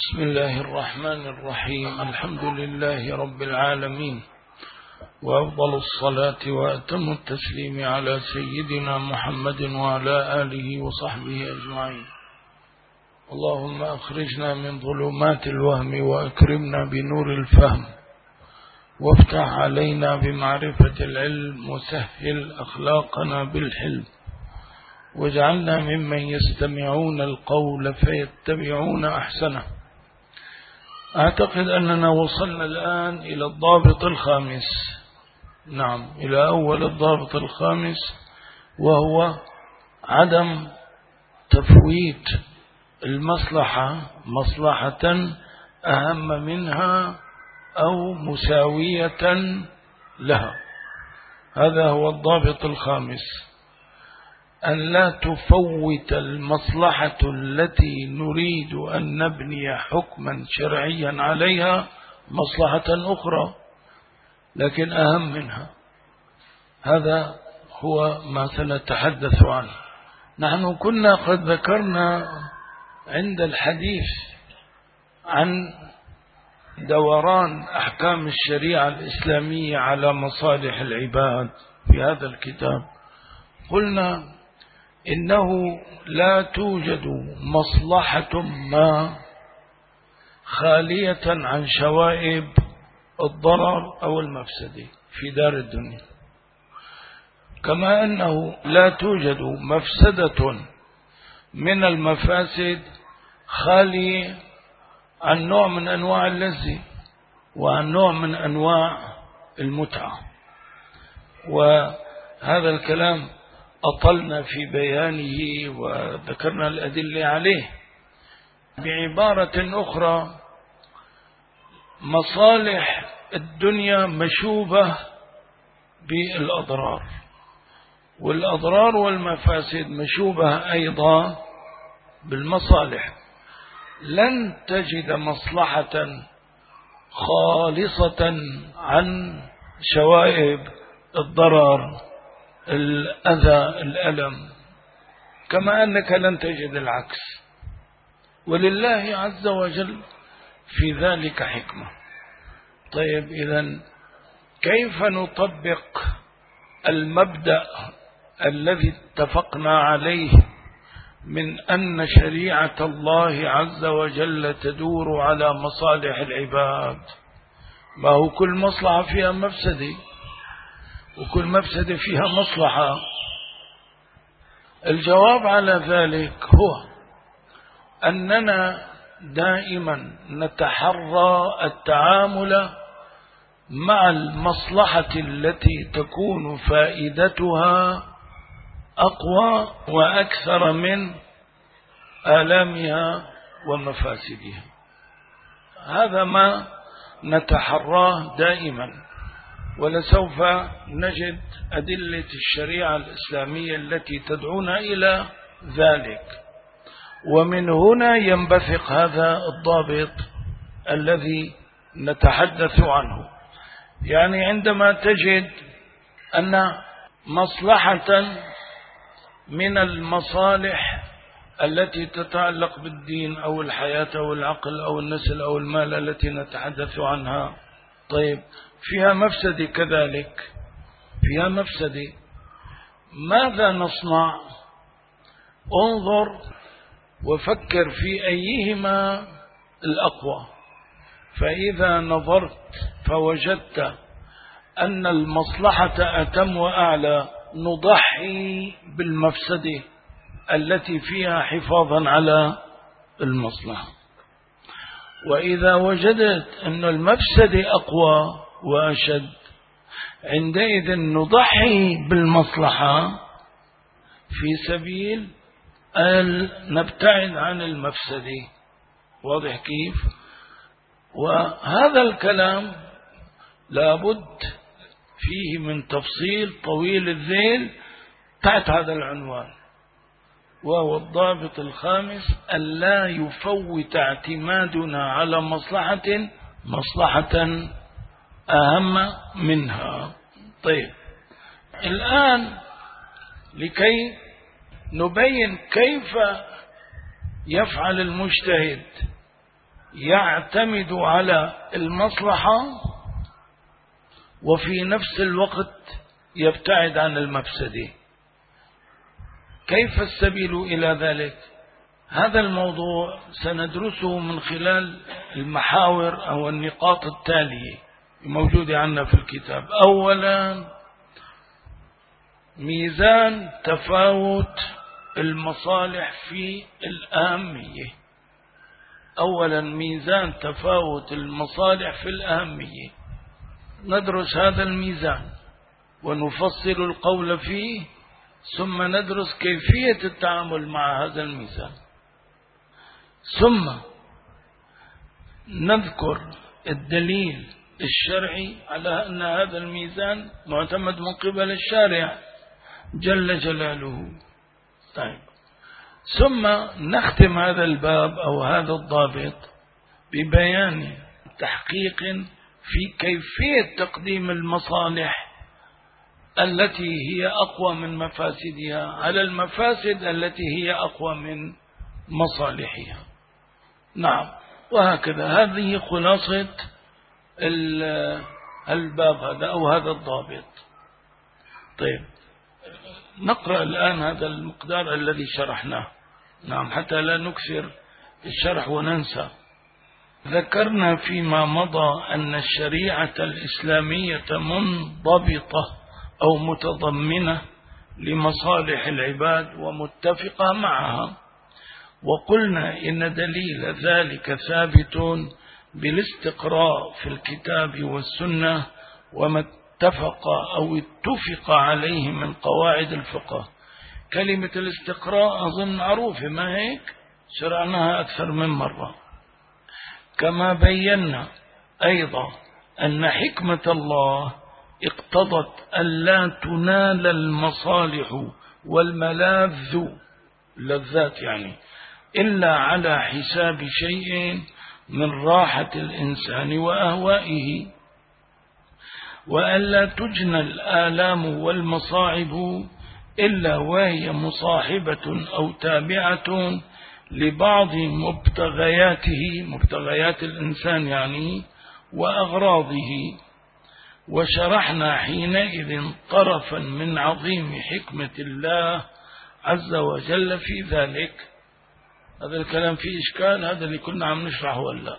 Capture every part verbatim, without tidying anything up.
بسم الله الرحمن الرحيم. الحمد لله رب العالمين، وأفضل الصلاة وأتم التسليم على سيدنا محمد وعلى آله وصحبه أجمعين. اللهم أخرجنا من ظلمات الوهم وأكرمنا بنور الفهم، وافتح علينا بمعرفة العلم، وسهل أخلاقنا بالحلم، واجعلنا ممن يستمعون القول فيتبعون أحسنه. أعتقد أننا وصلنا الآن إلى الضابط الخامس، نعم إلى أول الضابط الخامس، وهو عدم تفويت المصلحة مصلحة أهم منها أو مساوية لها. هذا هو الضابط الخامس، أن لا تفوت المصلحة التي نريد أن نبني حكما شرعيا عليها مصلحة أخرى لكن أهم منها. هذا هو ما سنتحدث عنه. نحن كنا قد ذكرنا عند الحديث عن دوران أحكام الشريعة الإسلامية على مصالح العباد في هذا الكتاب، قلنا إنه لا توجد مصلحة ما خالية عن شوائب الضرر أو المفسدة في دار الدنيا، كما أنه لا توجد مفسدة من المفاسد خالية عن نوع من أنواع اللذة وعن نوع من أنواع المتعة. وهذا الكلام أطلنا في بيانه وذكرنا الأدلة عليه. بعبارة أخرى، مصالح الدنيا مشوبة بالأضرار، والأضرار والمفاسد مشوبة أيضا بالمصالح. لن تجد مصلحة خالصة عن شوائب الضرر، الأذى، الألم، كما أنك لن تجد العكس. ولله عز وجل في ذلك حكمة. طيب، إذن كيف نطبق المبدأ الذي اتفقنا عليه من أن شريعة الله عز وجل تدور على مصالح العباد؟ ما هو كل مصلحة فيها مفسدة وكل مفسدة فيها مصلحة. الجواب على ذلك هو أننا دائما نتحرى التعامل مع المصلحة التي تكون فائدتها أقوى وأكثر من آلامها ومفاسدها. هذا ما نتحراه دائما، ولسوف نجد أدلة الشريعة الإسلامية التي تدعونا إلى ذلك. ومن هنا ينبثق هذا الضابط الذي نتحدث عنه. يعني عندما تجد أن مصلحة من المصالح التي تتعلق بالدين أو الحياة أو العقل أو النسل أو المال التي نتحدث عنها، طيب فيها مفسدة، كذلك فيها مفسدة، ماذا نصنع؟ انظر وفكر في أيهما الأقوى. فإذا نظرت فوجدت أن المصلحة أتم وأعلى، نضحي بالمفسدة التي فيها حفاظا على المصلحة. وإذا وجدت أن المفسدة أقوى وأشد، عندئذ نضحي بالمصلحة في سبيل أن نبتعد عن المفسدة. واضح كيف؟ وهذا الكلام لابد فيه من تفصيل طويل الذيل تحت هذا العنوان، وهو الضابط الخامس: ألا يفوت اعتمادنا على مصلحة مصلحة أهم منها. طيب، الآن لكي نبين كيف يفعل المجتهد يعتمد على المصلحة وفي نفس الوقت يبتعد عن المفسدة. كيف السبيل إلى ذلك؟ هذا الموضوع سندرسه من خلال المحاور أو النقاط التالية موجودة عندنا في الكتاب. أولا، ميزان تفاوت المصالح في الأهمية. أولا ميزان تفاوت المصالح في الأهمية، ندرس هذا الميزان ونفصل القول فيه، ثم ندرس كيفية التعامل مع هذا الميزان، ثم نذكر الدليل الشرعي على أن هذا الميزان معتمد من قبل الشارع جل جلاله. طيب، ثم نختم هذا الباب أو هذا الضابط ببيان تحقيق في كيفية تقديم المصالح التي هي أقوى من مفاسدها على المفاسد التي هي أقوى من مصالحها. نعم، وهكذا. هذه خلاصة الباب هذا أو هذا الضابط. طيب، نقرأ الآن هذا المقدار الذي شرحناه. نعم، حتى لا نكثر الشرح وننسى. ذكرنا فيما مضى أن الشريعة الإسلامية منضبطة أو متضمنة لمصالح العباد ومتفقة معها، وقلنا إن دليل ذلك ثابت بالاستقراء في الكتاب والسنة وما اتفق أو اتفق عليه من قواعد الفقه. كلمة الاستقراء أظن معروفة، ما هيك؟ شرعناها أكثر من مرة. كما بينا أيضا أن حكمة الله اقتضت ألا تنال المصالح والملاذ لذات يعني إلا على حساب شيء من راحة الإنسان وأهوائه، وألا تجنى الآلام والمصاعب إلا وهي مصاحبة أو تابعة لبعض مبتغياته، مبتغيات الإنسان يعني، وأغراضه. وشرحنا حينئذ طرفا من عظيم حكمة الله عز وجل في ذلك. هذا الكلام فيه إشكال، هذا اللي كنا عم نشرحه ولا.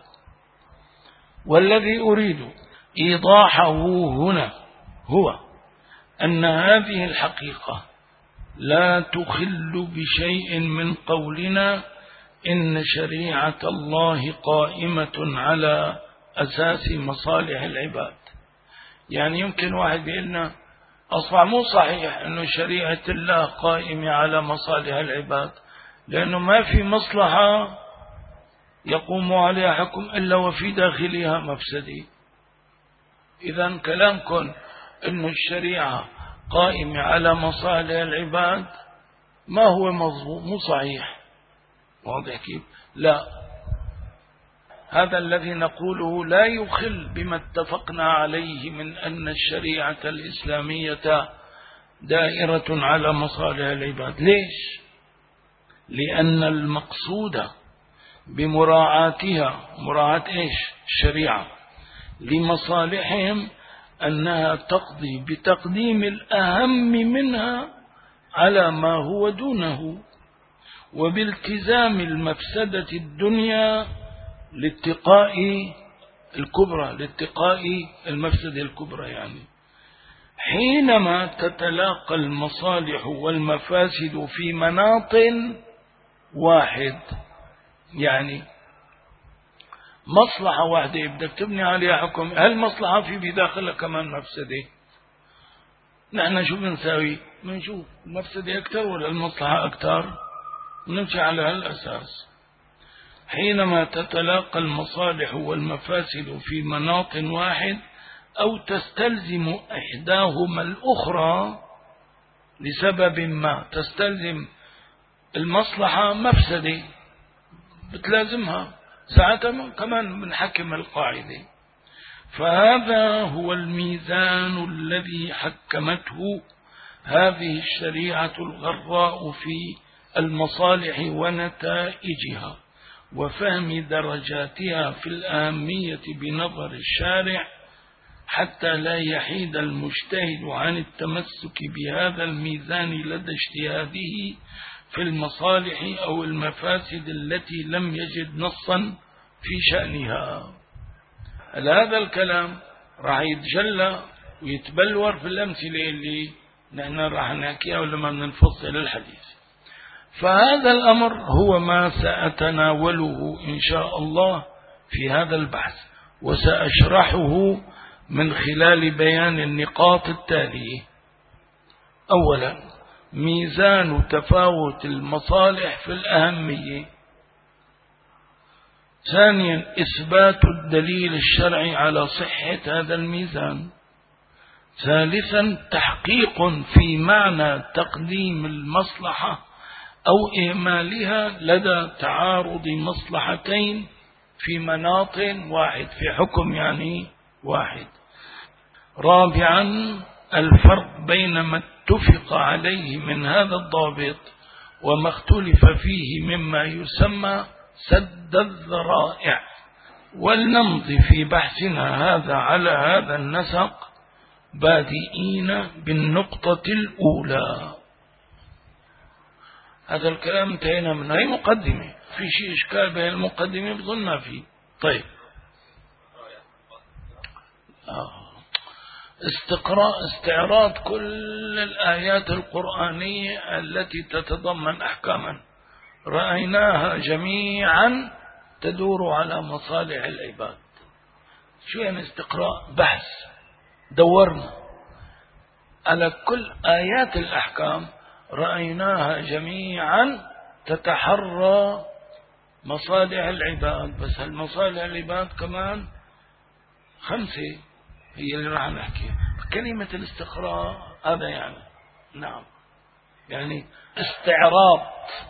والذي أريد إيضاحه هنا هو أن هذه الحقيقة لا تخل بشيء من قولنا إن شريعة الله قائمة على أساس مصالح العباد. يعني يمكن واحد يقولنا أصبح مو صحيح أن شريعة الله قائمة على مصالح العباد، لأنه ما في مصلحة يقوم عليها حكم إلا وفي داخلها مفسدة. إذن كلامكم أن الشريعة قائمة على مصالح العباد ما هو مظبوط، مو صحيح. واضح كيف؟ لا، هذا الذي نقوله لا يخل بما اتفقنا عليه من أن الشريعة الإسلامية دائرة على مصالح العباد. ليش؟ لأن المقصود بمراعاتها، مراعاة إيش؟ الشريعة لمصالحهم، أنها تقضي بتقديم الأهم منها على ما هو دونه، وبالتزام المفسدة الدنيا لاتقاء الكبرى، لاتقاء المفسدة الكبرى. يعني حينما تتلاقى المصالح والمفاسد في مناط واحد، يعني مصلحة واحدة بدك تبني عليها حكم، هل مصلحة في بداخلها كمان مفسدة؟ نحن شو بنساوي؟ بنشوف المفسدة أكثر ولا المصلحة أكثر، ونمشي على هالأساس. حينما تتلاقى المصالح والمفاسد في مناط واحد أو تستلزم إحداهما الأخرى لسبب ما، تستلزم المصلحة مفسدة بتلازمها، ساعتها كمان بنحكم القاعدة. فهذا هو الميزان الذي حكمته هذه الشريعة الغراء في المصالح ونتائجها، وفهم درجاتها في الأهمية بنظر الشارع، حتى لا يحيد المجتهد عن التمسك بهذا الميزان لدى اجتهاده في المصالح أو المفاسد التي لم يجد نصا في شأنها. هذا الكلام راح يتجلى ويتبلور في الأمثلة اللي نحن راح نحكيها ولما ننفصل الحديث. فهذا الأمر هو ما سأتناوله إن شاء الله في هذا البحث، وسأشرحه من خلال بيان النقاط التالية. أولا، ميزان تفاوت المصالح في الأهمية. ثانيا، إثبات الدليل الشرعي على صحة هذا الميزان. ثالثا، تحقيق في معنى تقديم المصلحة أو إهمالها لدى تعارض مصلحتين في مناط واحد، في حكم يعني واحد. رابعا، الفرق بين ما اتفق عليه من هذا الضابط وما اختلف فيه مما يسمى سد الذرائع. ولنمضي في بحثنا هذا على هذا النسق بادئين بالنقطة الأولى. هذا الكلام انتهينا منه، هي مقدمة. في شيء إشكال بين المقدمة؟ بظن ما في. طيب، آه. استقراء استعراض كل الآيات القرآنية التي تتضمن أحكاما رأيناها جميعا تدور على مصالح العباد. شو يعني استقراء؟ بحث، دورنا على كل آيات الأحكام رأيناها جميعا تتحرى مصالح العباد. بس هالمصالح العباد كمان خمسة هي اللي راح نحكيها. كلمة الاستقراء هذا يعني نعم يعني استعراض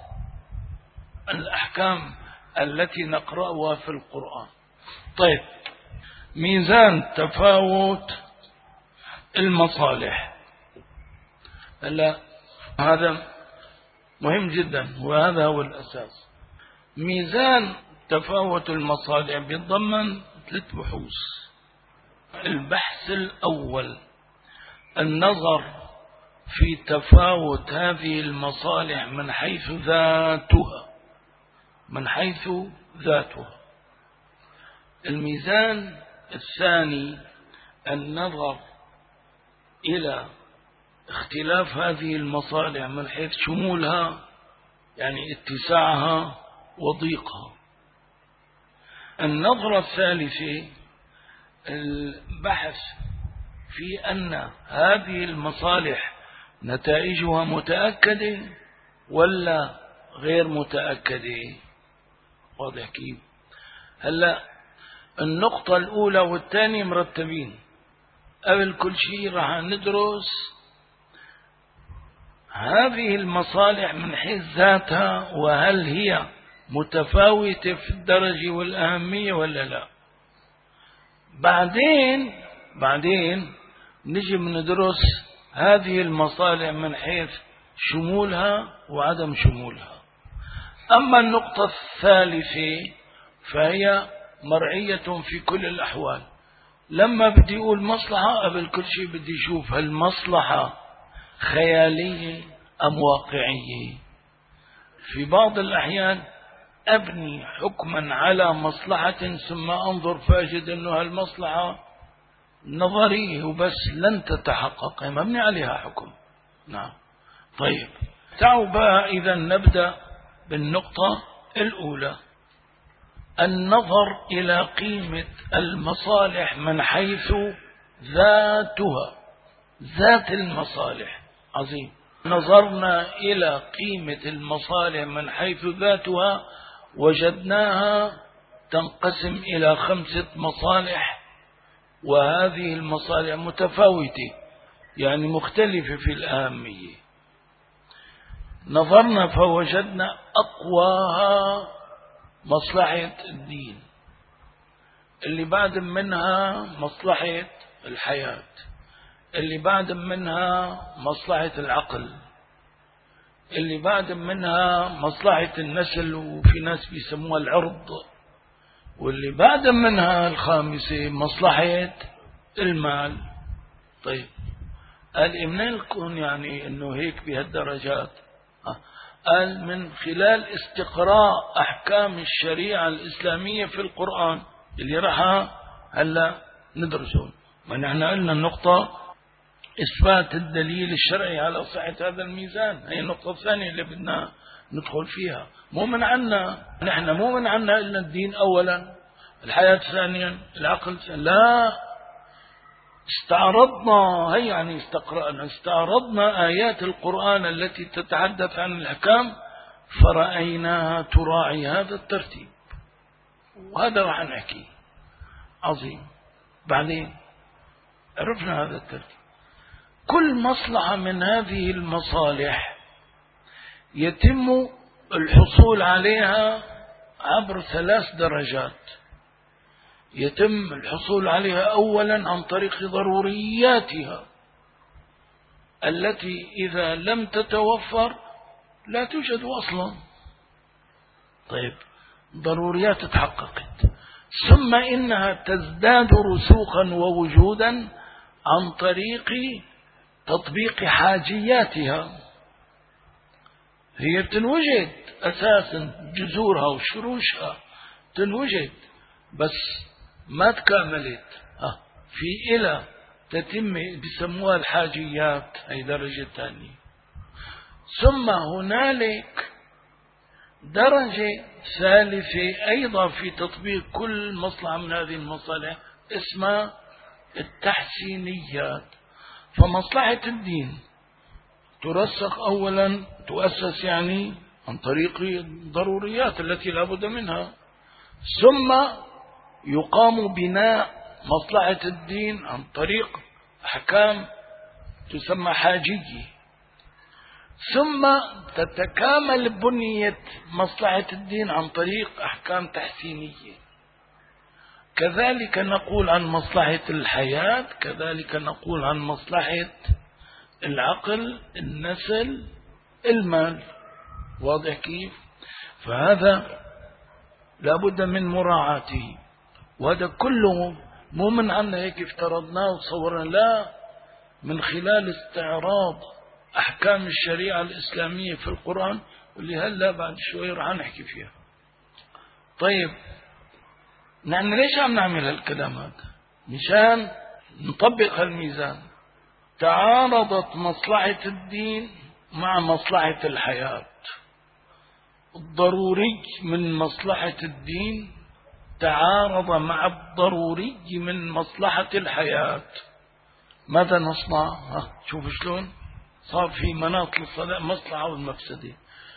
الأحكام التي نقرأها في القرآن. طيب، ميزان تفاوت المصالح. هلا هذا مهم جدا وهذا هو الأساس. ميزان تفاوت المصالح بيتضمن ثلاث بحوث. البحث الأول، النظر في تفاوت هذه المصالح من حيث ذاتها من حيث ذاتها. الميزان الثاني، النظر إلى اختلاف هذه المصالح من حيث شمولها، يعني اتساعها وضيقها. النظرة الثالثة، البحث في أن هذه المصالح نتائجها متأكدة ولا غير متأكدة. واضح كيف؟ هلا النقطة الأولى والثانية مرتبين. قبل كل شيء راح ندرس هذه المصالح من حيث ذاتها، وهل هي متفاوتة في الدرجة والأهمية ولا لا. بعدين بعدين نجي ندرس هذه المصالح من حيث شمولها وعدم شمولها. أما النقطة الثالثة فهي مرعية في كل الأحوال. لما بدي أقول مصلحة، قبل كل شيء بدي أشوف هل المصلحة خيالية أم واقعية. في بعض الأحيان أبني حكما على مصلحة ثم أنظر فأجد أنه هالمصلحة نظرية وبس لن تتحقق، مبني عليها حكم. نعم. طيب، تعالوا بقى إذا نبدأ بالنقطة الأولى، النظر إلى قيمة المصالح من حيث ذاتها. ذات المصالح عظيم. نظرنا إلى قيمة المصالح من حيث ذاتها، وجدناها تنقسم إلى خمسة مصالح، وهذه المصالح متفاوتة يعني مختلفة في الأهمية. نظرنا فوجدنا أقواها مصلحة الدين، اللي بعد منها مصلحة الحياة، اللي بعد منها مصلحة العقل، اللي بعد منها مصلحة النسل، وفي ناس بيسموها العرض، واللي بعد منها الخامسة مصلحة المال. طيب قال منين الكون يعني انه هيك بهالدرجات؟ قال من خلال استقراء احكام الشريعة الاسلامية في القرآن اللي راح هلا ندرسه. ما نحن قلنا النقطة اثبات الدليل الشرعي على صحة هذا الميزان، هي النقطة الثانية اللي بدنا ندخل فيها. مو من عنا نحن، مو من عنا إلنا الدين أولا، الحياة ثانيا، العقل ثانيا. لا، استعرضنا، هي يعني استقرأنا، استعرضنا آيات القرآن التي تتحدث عن الأحكام فرأيناها تراعي هذا الترتيب، وهذا راح نحكي. عظيم. بعدين عرفنا هذا الترتيب. كل مصلحة من هذه المصالح يتم الحصول عليها عبر ثلاث درجات. يتم الحصول عليها أولا عن طريق ضرورياتها التي إذا لم تتوفر لا توجد أصلا. طيب ضروريات تحققت، ثم إنها تزداد رسوخا ووجودا عن طريق تطبيق حاجياتها. هي بتنوجد أساسا، جذورها وشروشها تنوجد، بس ما تكاملت. آه. في إلى تتم بسموها الحاجيات، هي درجة ثانية. ثم هنالك درجة ثالثة أيضا في تطبيق كل مصلحة من هذه المصالح اسمها التحسينيات. فمصلحة الدين ترسخ أولا، تؤسس يعني عن طريق الضروريات التي لا بد منها، ثم يقام بناء مصلحة الدين عن طريق أحكام تسمى حاجية، ثم تتكامل بنية مصلحة الدين عن طريق أحكام تحسينية. كذلك نقول عن مصلحة الحياة، كذلك نقول عن مصلحة العقل، النسل، المال. واضح كيف؟ فهذا لابد من مراعاته، وهذا كله مو من عنا هيك افترضناه وصورنا، لا، من خلال استعراض أحكام الشريعة الإسلامية في القرآن، واللي هلا بعد شوي راح نحكي فيها. طيب نحن ليش عم نعمل هالكلام هذا؟ مشان نطبق هالميزان. تعارضت مصلحة الدين مع مصلحة الحياة. الضروري من مصلحة الدين تعارض مع الضروري من مصلحة الحياة. ماذا نصنع؟ ها شوف شلون صار في مناط للصلاة مصلحة والمفسدة.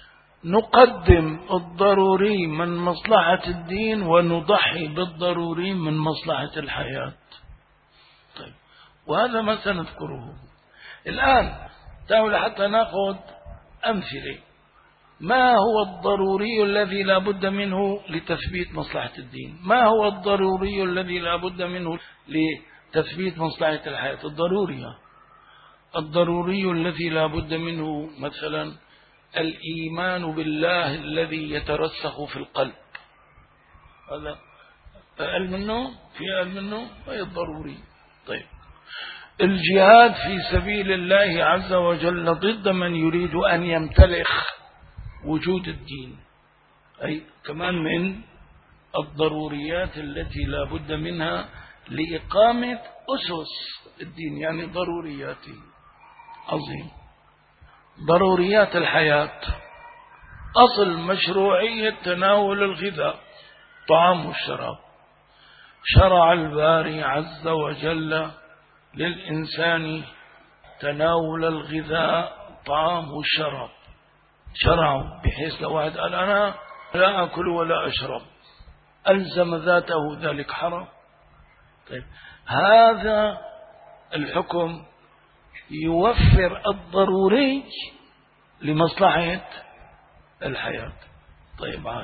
نقدم الضروري من مصلحة الدين ونضحي بالضروري من مصلحة الحياة. طيب وهذا ما سنذكره الآن. تعالوا حتى نأخذ أمثلة. ما هو الضروري الذي لا بد منه لتثبيت مصلحة الدين؟ ما هو الضروري الذي لا بد منه لتثبيت مصلحة الحياة؟ الضرورية الضروري الذي لا بد منه مثلا الإيمان بالله الذي يترسخ في القلب. هذا أقل منه، في أقل منه، هي الضروري. طيب الجهاد في سبيل الله عز وجل ضد من يريد أن يمتلخ وجود الدين، أي كمان من الضروريات التي لا بد منها لإقامة أسس الدين، يعني ضرورياته. عظيم. ضروريات الحياة. أصل مشروعية تناول الغذاء، طعام والشراب. شرع الباري عز وجل للإنسان تناول الغذاء، طعام والشراب. شرعوا بحيث لو واحد قال أنا لا أكل ولا أشرب ألزم ذاته ذلك حرام. طيب هذا الحكم يوفر الضروري لمصلحة الحياة. طيب عال.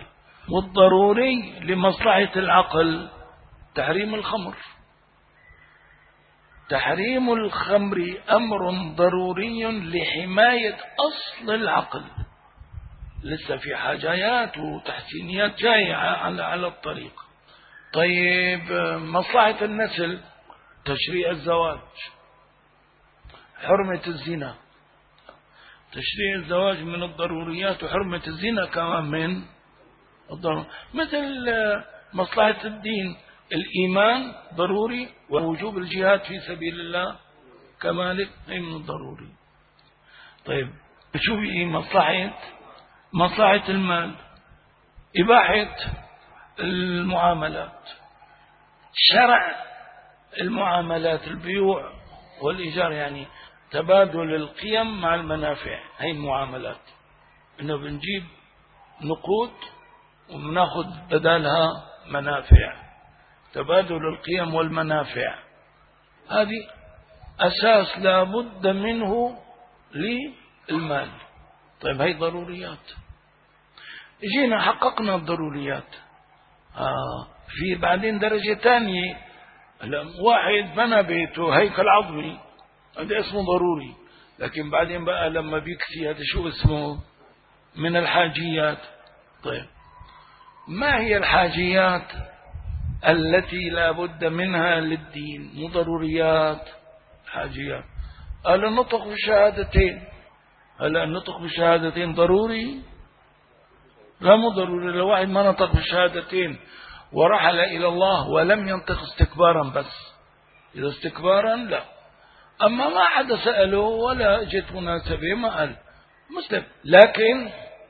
والضروري لمصلحة العقل تحريم الخمر. تحريم الخمر أمر ضروري لحماية أصل العقل. لسه في حاجات وتحسينيات جاية على على الطريق. طيب مصلحة النسل، تشريع الزواج، حرمة الزنا. تشريع الزواج من الضروريات، وحرمة الزنا كمان من الضروريات. مثل مصلحة الدين، الإيمان ضروري، ووجوب الجهاد في سبيل الله كمالك هي من الضروري. طيب شو هي مصلحة مصلحة المال؟ إباحة المعاملات، شرع المعاملات، البيوع والإيجار، يعني تبادل القيم مع المنافع، هي المعاملات، إنه بنجيب نقود وبناخذ بدالها منافع، تبادل القيم والمنافع، هذه أساس لا بد منه للمال. طيب هي ضروريات، جينا حققنا الضروريات. آه في بعدين درجة ثانية، واحد بنى بيته هيكل عظمي، هذا اسمه ضروري، لكن بعدين بقى لما بيكسي هذا شو اسمه؟ من الحاجيات. طيب ما هي الحاجيات التي لا بد منها للدين؟ مو ضروريات، حاجيات. قال النطق بالشهادتين، هلا النطق بالشهادتين ضروري؟ لا مو ضروري. لو واحد ما نطق بالشهادتين ورحل إلى الله ولم ينطق استكبارا بس، إذا استكبارا لا. أما ما حدا سأله ولا جت مناسبة ما قال مسلم، لكن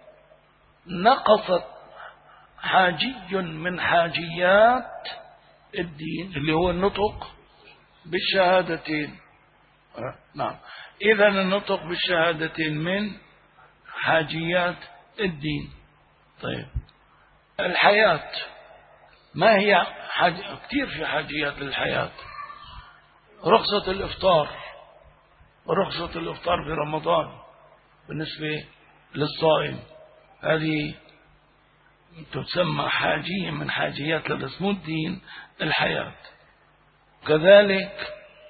نقصت حاجي من حاجيات الدين اللي هو النطق بالشهادتين. نعم، إذا النطق بالشهادتين من حاجيات الدين. طيب الحياة، ما هي حاج... كثير في حاجيات للحياة. رخصة الإفطار، رخصة الإفطار في رمضان بالنسبة للصائم، هذه تسمى حاجية من حاجيات للاسم الدين الحياة. كذلك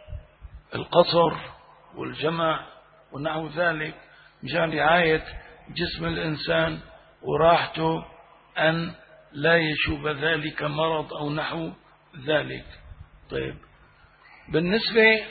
القصر والجمع ونحو ذلك مشان رعاية جسم الإنسان وراحته، أن لا يشوب ذلك مرض أو نحو ذلك. طيب بالنسبة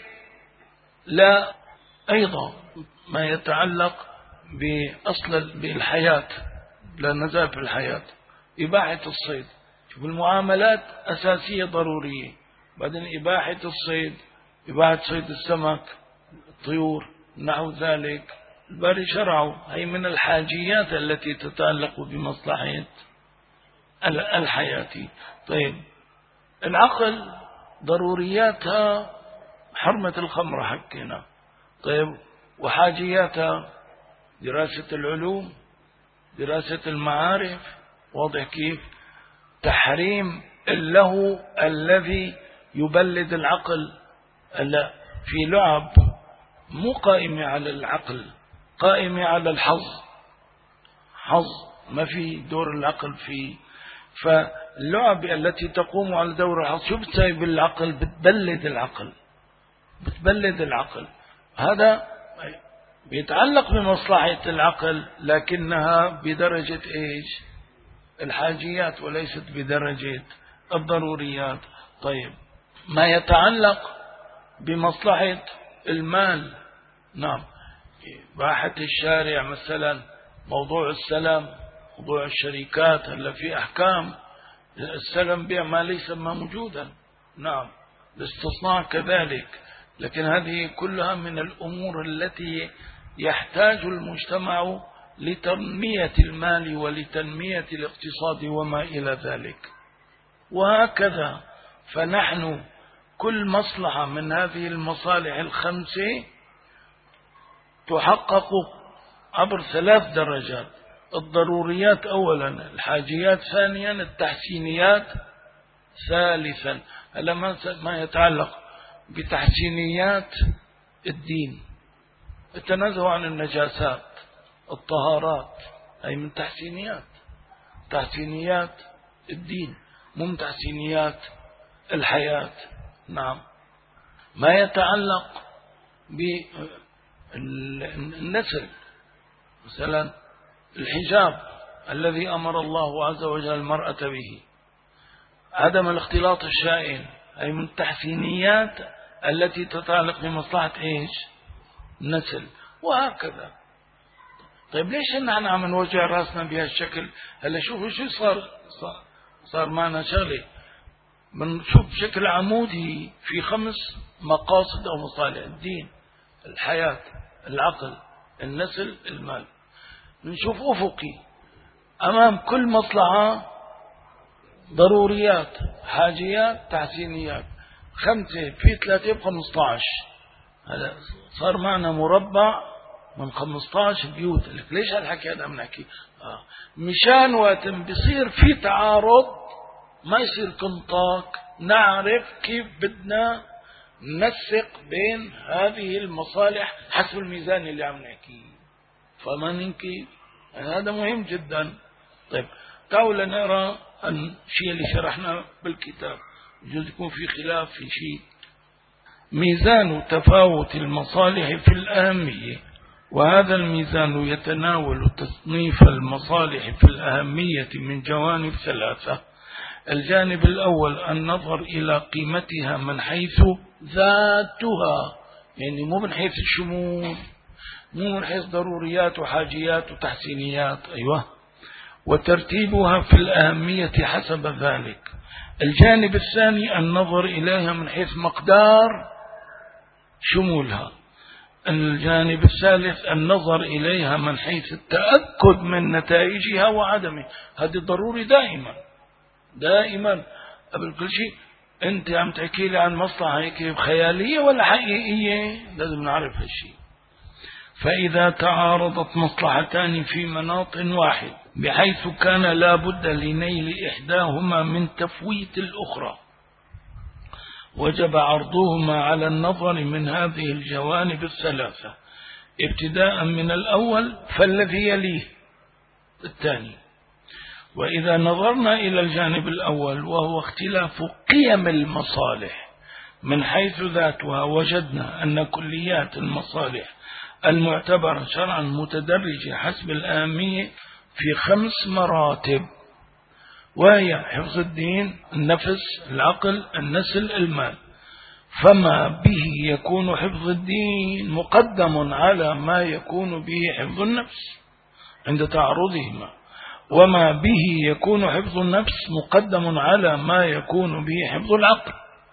لا أيضا ما يتعلق بأصل بالحياة، لا نزال في الحياة، إباحة الصيد. شوف المعاملات أساسية ضرورية، بعدين إباحة الصيد، إباحة صيد السمك، الطيور نحو ذلك، الباري شرعوا، هي من الحاجيات التي تتعلق بمصلحة الحياة. طيب العقل ضرورياتها حرمة الخمر حكينا. طيب وحاجياتها دراسة العلوم، دراسة المعارف، واضح كيف؟ تحريم اللهو الذي يبلد العقل. لا، في لعب مو قائمة على العقل، قائمة على الحظ، حظ ما في دور العقل فيه. فاللعب التي تقوم على دور الحظ شو بتسوي بالعقل؟ بتبلد العقل، بتبلد العقل. هذا بيتعلق بمصلحة العقل، لكنها بدرجة ايش؟ الحاجيات، وليست بدرجة الضروريات. طيب ما يتعلق بمصلحة المال، نعم، إباحة الشارع مثلا، موضوع السلم، موضوع الشركات، هلا في أحكام السلم بيع ما ليس ما موجودا، نعم، الاستصناع كذلك. لكن هذه كلها من الأمور التي يحتاج المجتمع لتنمية المال ولتنمية الاقتصاد وما إلى ذلك، وهكذا. فنحن كل مصلحة من هذه المصالح الخمسة تحقق عبر ثلاث درجات: الضروريات أولا، الحاجيات ثانيا، التحسينيات ثالثا. هذا ما يتعلق بتحسينيات الدين، التنزه عن النجاسات، الطهارات، أي من تحسينيات تحسينيات الدين، مو من تحسينيات الحياة. نعم. ما يتعلق بالنسل، مثلا الحجاب الذي أمر الله عز وجل المرأة به، عدم الاختلاط الشائن، أي من التحسينيات التي تتعلق بمصلحة إيش؟ النسل، وهكذا. طيب ليش نحن عم نوجع راسنا بهالشكل؟ هلا شوفوا شو صار صار, صار معنا شغله، بنشوف بشكل عمودي في خمس مقاصد أو مصالح: الدين، الحياة، العقل، النسل، المال. بنشوف أفقي أمام كل مصلحة ضروريات، حاجيات، تحسينيات. خمسة في ثلاثة بخمسة عشر. هذا صار معنا مربع من خمسة عشر بيوت. ليش هالحكي هذا عم نحكي؟ آه. مشان وقت بيصير في تعارض ما يصير كنطاك، نعرف كيف بدنا ننسق بين هذه المصالح حسب الميزان اللي عم نحكيه. فما كيف؟ يعني هذا مهم جدا. طيب تعالوا لنرى الشيء اللي شرحناه بالكتاب، يجوز يكون في خلاف في شيء. ميزان تفاوت المصالح في الأهمية، وهذا الميزان يتناول تصنيف المصالح في الأهمية من جوانب ثلاثة. الجانب الأول النظر إلى قيمتها من حيث ذاتها، يعني مو من حيث الشمول، مو من حيث ضروريات وحاجيات وتحسينيات، أيوة، وترتيبها في الأهمية حسب ذلك. الجانب الثاني النظر إليها من حيث مقدار شمولها. الجانب الثالث النظر إليها من حيث التأكد من نتائجها وعدمه. هذا ضروري دائما دائما. قبل كل شيء أنت عم تحكي لي عن مصلحة هيك خيالية ولا حقيقية؟ لازم نعرف هالشيء. فإذا تعارضت مصلحتان في مناط واحد بحيث كان لا بد لنيل إحداهما من تفويت الأخرى، وجب عرضهما على النظر من هذه الجوانب الثلاثة، ابتداء من الأول فالذي يليه الثاني. وإذا نظرنا إلى الجانب الأول وهو اختلاف قيم المصالح من حيث ذاتها، وجدنا أن كليات المصالح المعتبرة شرعا متدرجة حسب الأهمية في خمس مراتب، وهي حفظ الدين، النفس، العقل، النسل، المال. فما به يكون حفظ الدين مقدم على ما يكون به حفظ النفس عند تعارضهما، وما به يكون حفظ النفس مقدم على ما يكون به حفظ العقل،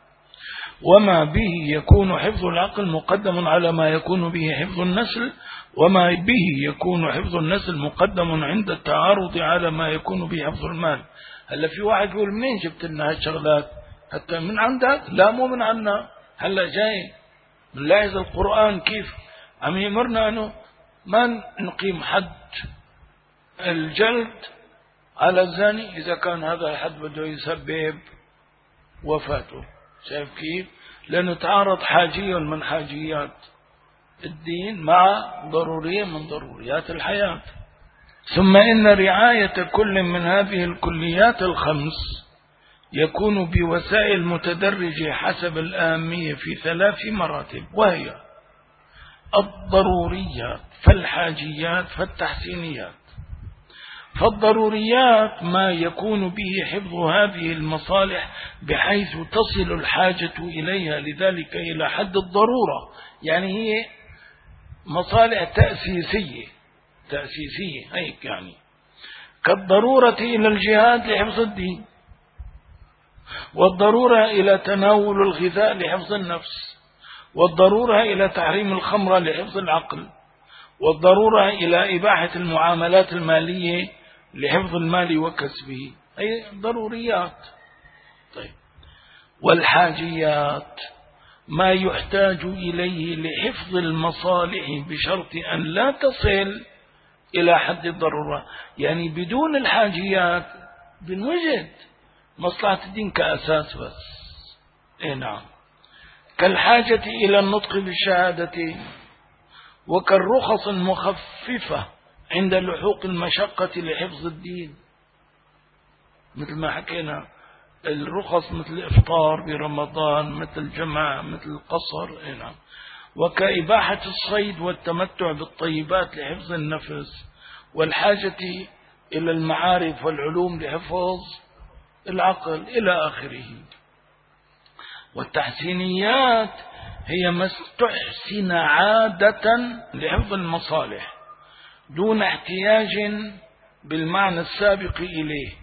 وما به يكون حفظ العقل مقدم على ما يكون به حفظ النسل، وما به يكون حفظ النسل مقدم عند التعارض على ما يكون به حفظ المال. هلا في واحد يقول منين جبت لنا هالشغلات؟ حتى من عندك؟ لا مو من عنا. هلا جاي نلاحظ القرآن كيف عم يمرنا انه ما نقيم حد الجلد على الزاني إذا كان هذا الحد بده يسبب وفاته. شايف كيف؟ لأنه تعارض حاجي من حاجيات الدين مع ضرورية من ضروريات الحياة. ثم إن رعاية كل من هذه الكليات الخمس يكون بوسائل متدرجة حسب الأهمية في ثلاث مراتب، وهي الضروريات فالحاجيات فالتحسينيات. فالضروريات ما يكون به حفظ هذه المصالح بحيث تصل الحاجة إليها لذلك إلى حد الضرورة، يعني هي مصالح تأسيسية تأسيسية هيك، يعني كالضرورة إلى الجهاد لحفظ الدين، والضرورة إلى تناول الغذاء لحفظ النفس، والضرورة إلى تحريم الخمر لحفظ العقل، والضرورة إلى إباحة المعاملات المالية لحفظ المال وكسبه، أي ضروريات. طيب والحاجيات ما يحتاج إليه لحفظ المصالح بشرط أن لا تصل إلى حد الضرورة، يعني بدون الحاجيات بنوجد مصلحة الدين كأساس بس. إيه نعم، كالحاجة إلى النطق بالشهادتين، وكالرخص المخففة عند لحوق المشقة لحفظ الدين، مثل ما حكينا الرخص مثل الإفطار برمضان، مثل الجمع، مثل القصر. نعم. وكإباحة الصيد والتمتع بالطيبات لحفظ النفس، والحاجة إلى المعارف والعلوم لحفظ العقل إلى آخره. والتحسينيات هي ما استحسن عادة لحفظ المصالح دون احتياج بالمعنى السابق إليه،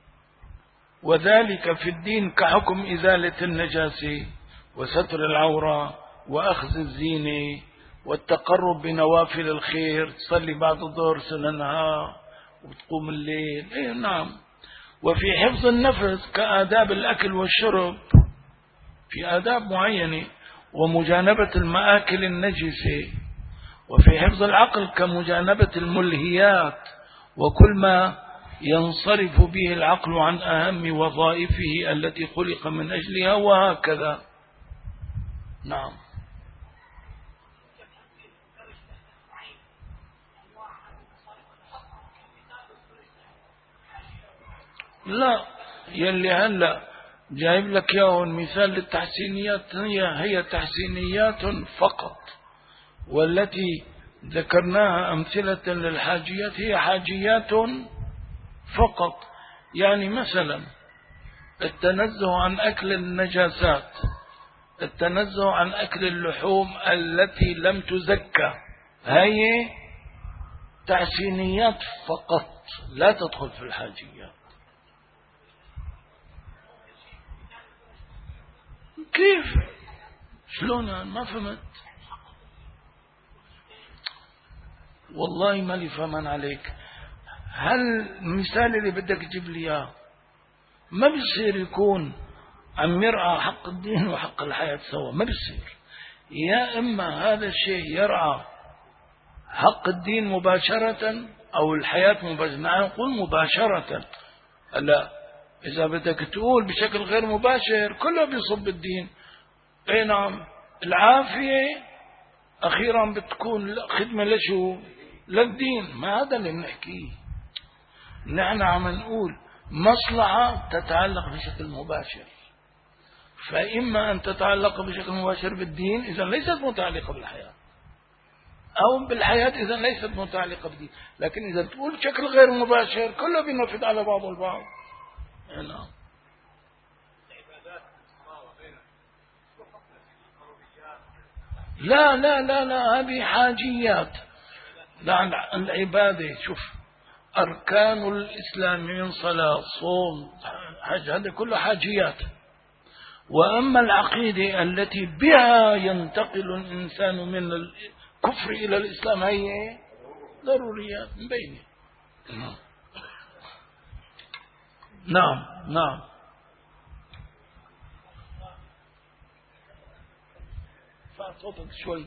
وذلك في الدين كحكم إزالة النجاسة وستر العورة وأخذ الزينة والتقرب بنوافل الخير، تصلي بعد الظهر سننها وتقوم الليل. إيه نعم. وفي حفظ النفس كآداب الأكل والشرب، في آداب معينة، ومجانبة المآكل النجسة. وفي حفظ العقل كمجانبة الملهيات وكل ما ينصرف به العقل عن أهم وظائفه التي خلق من أجلها، وهكذا. نعم. لا، يلي هلا جايب لك ياهو مثال للتحسينيات هي هي تحسينيات فقط، والتي ذكرناها أمثلة للحاجيات هي حاجيات فقط. يعني مثلا التنزه عن أكل النجاسات، التنزه عن أكل اللحوم التي لم تزكى، هي تحسينيات فقط لا تدخل في الحاجيات. كيف؟ شلون؟ ما فهمت والله، ما لي فهمان عليك. هل المثال اللي بدك تجيب لي اياه ما بيصير يكون عم يرعى حق الدين وحق الحياة سوا؟ ما بيصير. يا إما هذا الشيء يرعى حق الدين مباشرة أو الحياة مباشرة. نحن نقول مباشرة. لا، إذا بدك تقول بشكل غير مباشر كله بيصب الدين. أي نعم. العافية أخيرا بتكون خدمة لشو؟ للدين. ما هذا اللي بنحكيه. نحن عم نقول مصلحة تتعلق بشكل مباشر، فإما أن تتعلق بشكل مباشر بالدين إذا ليست متعلقة بالحياة، أو بالحياة إذا ليست متعلقة بالدين. لكن إذا تقول بشكل غير مباشر كله بينفذ على بعض البعض. نعم. لا لا لا لا، هذه حاجيات. لا، العبادة شوف، أركان الإسلام من صلاة صوم حج، هذا كله حاجيات. وأما العقيدة التي بها ينتقل الإنسان من الكفر إلى الإسلام هي ضروريات من بينه. نعم نعم. فأصوتك شوي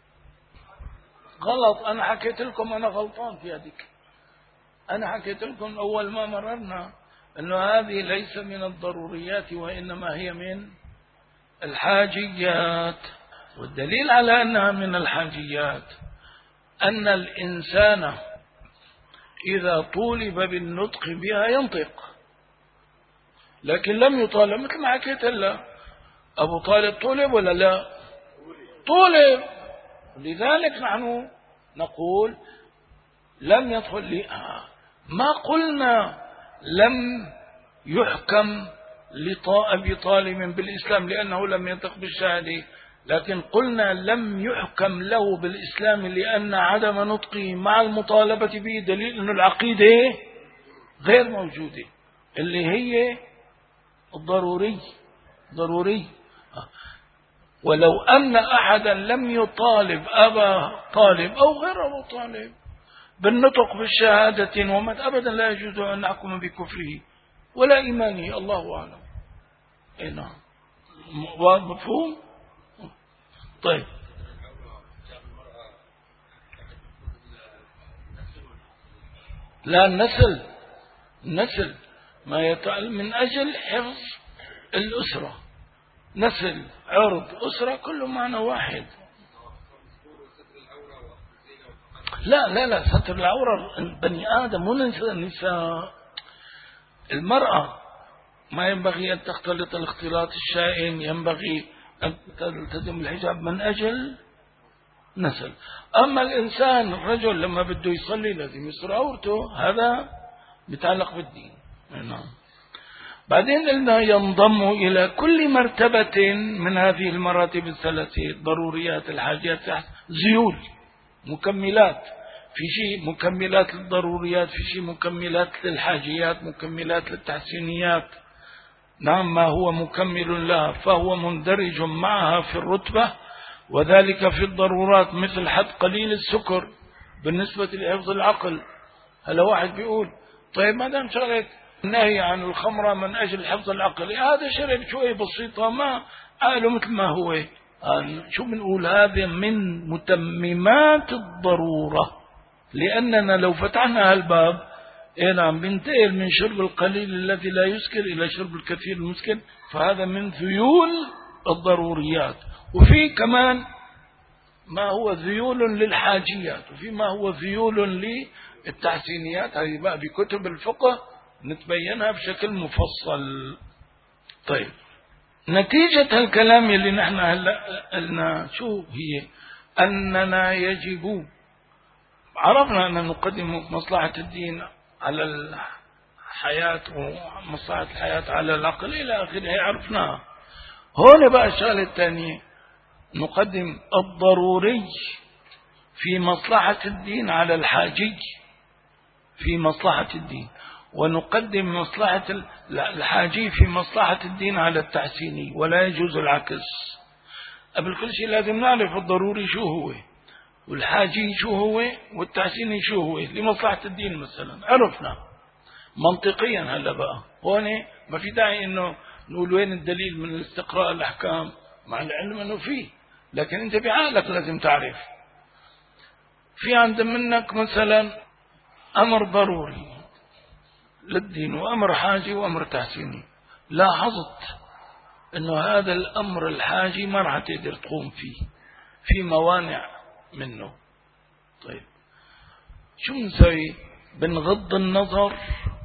غلط. أنا حكيت لكم أنا غلطان في هذيك. أنا حكيت لكم أول ما مررنا أنه هذه ليس من الضروريات وإنما هي من الحاجيات. والدليل على أنها من الحاجيات أن الإنسان إذا طولب بالنطق بها ينطق، لكن لم يطالب. مثل ما حكيت هلا، أبو طالب طولب ولا لا؟ طولب. لذلك نحن نقول لم يدخل لي. ما قلنا لم يحكم لأبي طالب بالإسلام لأنه لم ينطق بالشهادة، لكن قلنا لم يحكم له بالإسلام لأن عدم نطقه مع المطالبة به دليل أن العقيدة غير موجودة، اللي هي الضروري ضروري. ولو أن أحدا لم يطالب أبا طالب أو غير أبو طالب بالنطق بالشهادة ومات أبدا لا يجوز أن نحكم بكفره ولا إيمانه، الله أعلم. إيه نعم. مفهوم؟ طيب. لا، النسل النسل ما يتعلم من أجل حفظ الأسرة. نسل، عرض، أسرة، كله معنى واحد. لا لا لا، ستر العورة بني آدم مو النساء. المرأة ما ينبغي أن تختلط الاختلاط الشائن، ينبغي أن تلتزم الحجاب من أجل نسل. أما الإنسان الرجل لما بده يصلي لازم يستر عورته، هذا يتعلق بالدين. نعم. بعدين قلنا ينضم إلى كل مرتبة من هذه المراتب الثلاثة، ضروريات، الحاجات، زيول، مكملات، في شيء مكملات للضروريات، في شيء مكملات للحاجيات، مكملات للتحسينيات. نعم، ما هو مكمل لها فهو مندرج معها في الرتبة، وذلك في الضرورات مثل حد قليل السكر بالنسبة لحفظ العقل. هلا واحد بيقول طيب ما دام شغلت النهي عن الخمرة من أجل حفظ العقل، هذا شرب شوية بسيطة ما قالوا مثل ما هو، شو بنقول؟ هذا من متممات الضرورة، لأننا لو فتحنا هالباب إيه نعم بنتقل من شرب القليل الذي لا يسكر إلى شرب الكثير المسكر، فهذا من ذيول الضروريات. وفي كمان ما هو ذيول للحاجيات، وفي ما هو ذيول للتحسينيات. هذه بقى بكتب الفقه نتبينها بشكل مفصل. طيب، نتيجة الكلام اللي نحن هلا قلنا شو هي؟ أننا يجب، عرفنا أن نقدم مصلحة الدين على الحياة ومصلحة الحياة على العقل إلى آخره، عرفناها. هون بقى الشغلة الثانية، نقدم الضروري في مصلحة الدين على الحاجي في مصلحة الدين، ونقدم مصلحة الحاجي في مصلحة الدين على التحسيني، ولا يجوز العكس. قبل كل شيء لازم نعرف الضروري شو هو، والحاجي شو هو، والتحسيني شو هو لمصلحة الدين. مثلا عرفنا منطقيا. هلا بقى هون ما في داعي انه نقول وين الدليل من الاستقراء الأحكام، مع العلم أنه فيه، لكن أنت بعقلك لازم تعرف. في عند منك مثلا أمر ضروري للدين، وأمر حاجي، وأمر تحسيني. لاحظت أنه هذا الأمر الحاجي ما راح تقدر تقوم فيه، في موانع منه. طيب شو نسوي؟ بنغض النظر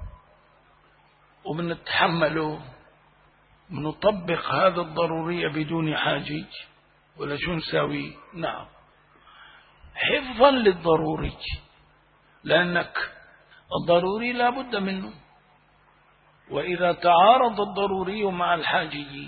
وبنتحمله، بنطبق هذا الضرورية بدون حاجج، ولا شو نساوي؟ نعم، حفظا للضروري، لأنك الضروري لا بد منه، وإذا تعارض الضروري مع الحاجي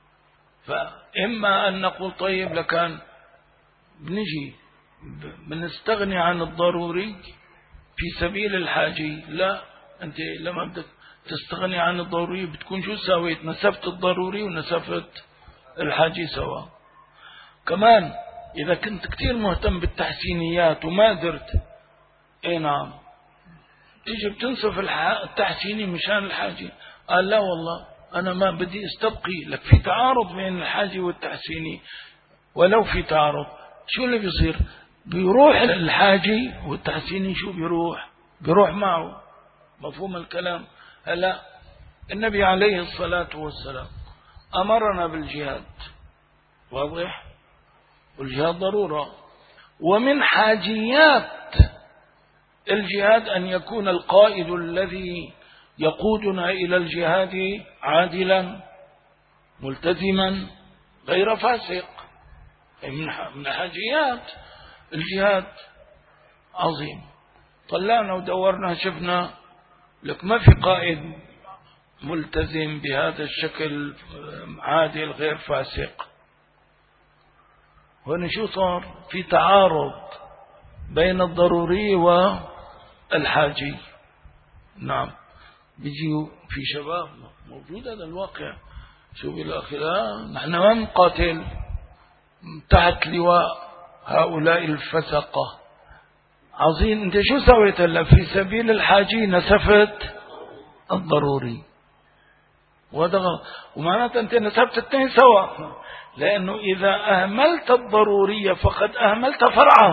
فإما أن نقول طيب لكان بنجي بنستغني عن الضروري في سبيل الحاجي. لا، أنت لما بدك تستغني عن الضروري بتكون شو سويت؟ نسفت الضروري ونسفت الحاجي سوا. كمان إذا كنت كتير مهتم بالتحسينيات وما قدرت، اي نعم، تيجي بتنسف التحسيني مشان الحاجي. قال لا والله أنا ما بدي استبقي لك، في تعارض بين الحاجي والتحسيني. ولو في تعارض شو اللي بيصير؟ بيروح الحاجي والتحسيني شو بيروح؟ بيروح معه. مفهوم الكلام؟ هلا النبي عليه الصلاة والسلام أمرنا بالجهاد، واضح؟ والجهاد ضرورة، ومن حاجيات الجهاد أن يكون القائد الذي يقودنا إلى الجهاد عادلا ملتزما غير فاسق. من حاجيات الجهاد عظيم. طلعنا ودورنا شفنا لك ما في قائد ملتزم بهذا الشكل عادل غير فاسق. هنا شو صار؟ في تعارض بين الضروري والحاجي. نعم، بيجيوا في شباب موجود هذا الواقع. شو بالآخرة نحن ما نقاتل تحت لواء هؤلاء الفسقة. عظيم. انت شو سويت هلا؟ في سبيل الحاجي نسفت الضروري، وهذا ومعناته انت نسبت الاثنين سوا، لانه اذا اهملت الضرورية فقد اهملت فرعه.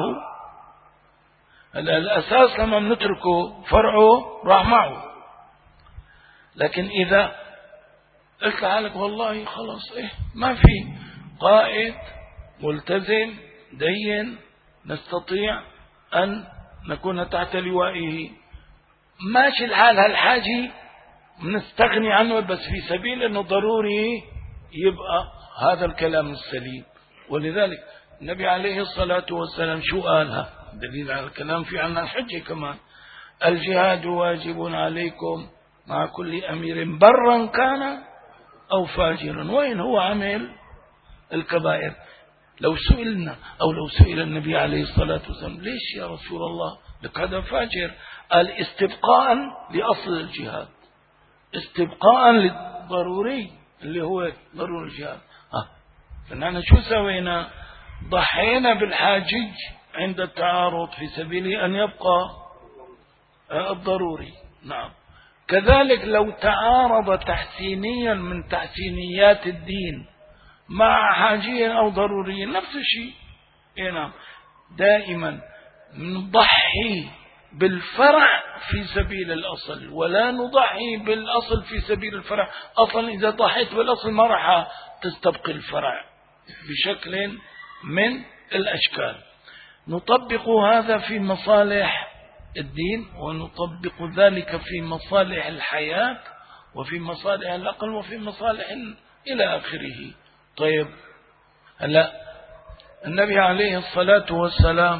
الاساس لما بنتركه فرعه راح معه، لكن اذا قلت لحالك والله خلاص ايه ما في قائد ملتزم دين نستطيع ان نكون تحت لوائه، ماشي الحال هالحاجي نستغني عنه بس في سبيل أنه ضروري يبقى هذا الكلام السليم. ولذلك النبي عليه الصلاة والسلام شو قالها دليل على الكلام في عنا الحجة كمان: الجهاد واجب عليكم مع كل أمير برا كان أو فاجرا وإن هو عمل الكبائر. لو سئلنا أو لو سئل النبي عليه الصلاة والسلام ليش يا رسول الله لك هذا فاجر؟ قال استبقاء لأصل الجهاد، استبقاء للضروري اللي هو ضروري الجهاد. ها فنحن شو سوينا؟ ضحينا بالحاجج عند التعارض في سبيل أن يبقى الضروري. نعم. كذلك لو تعارض تحسينيا من تحسينيات الدين مع حاجيا أو ضروريا نفس الشيء. إيه نعم. دائما نضحي بالفرع في سبيل الأصل ولا نضحي بالأصل في سبيل الفرع. أصلا إذا ضحيت بالأصل ما راح تستبقي الفرع بشكل من الأشكال. نطبق هذا في مصالح الدين ونطبق ذلك في مصالح الحياة وفي مصالح العقل وفي مصالح إلى آخره. طيب هلا النبي عليه الصلاة والسلام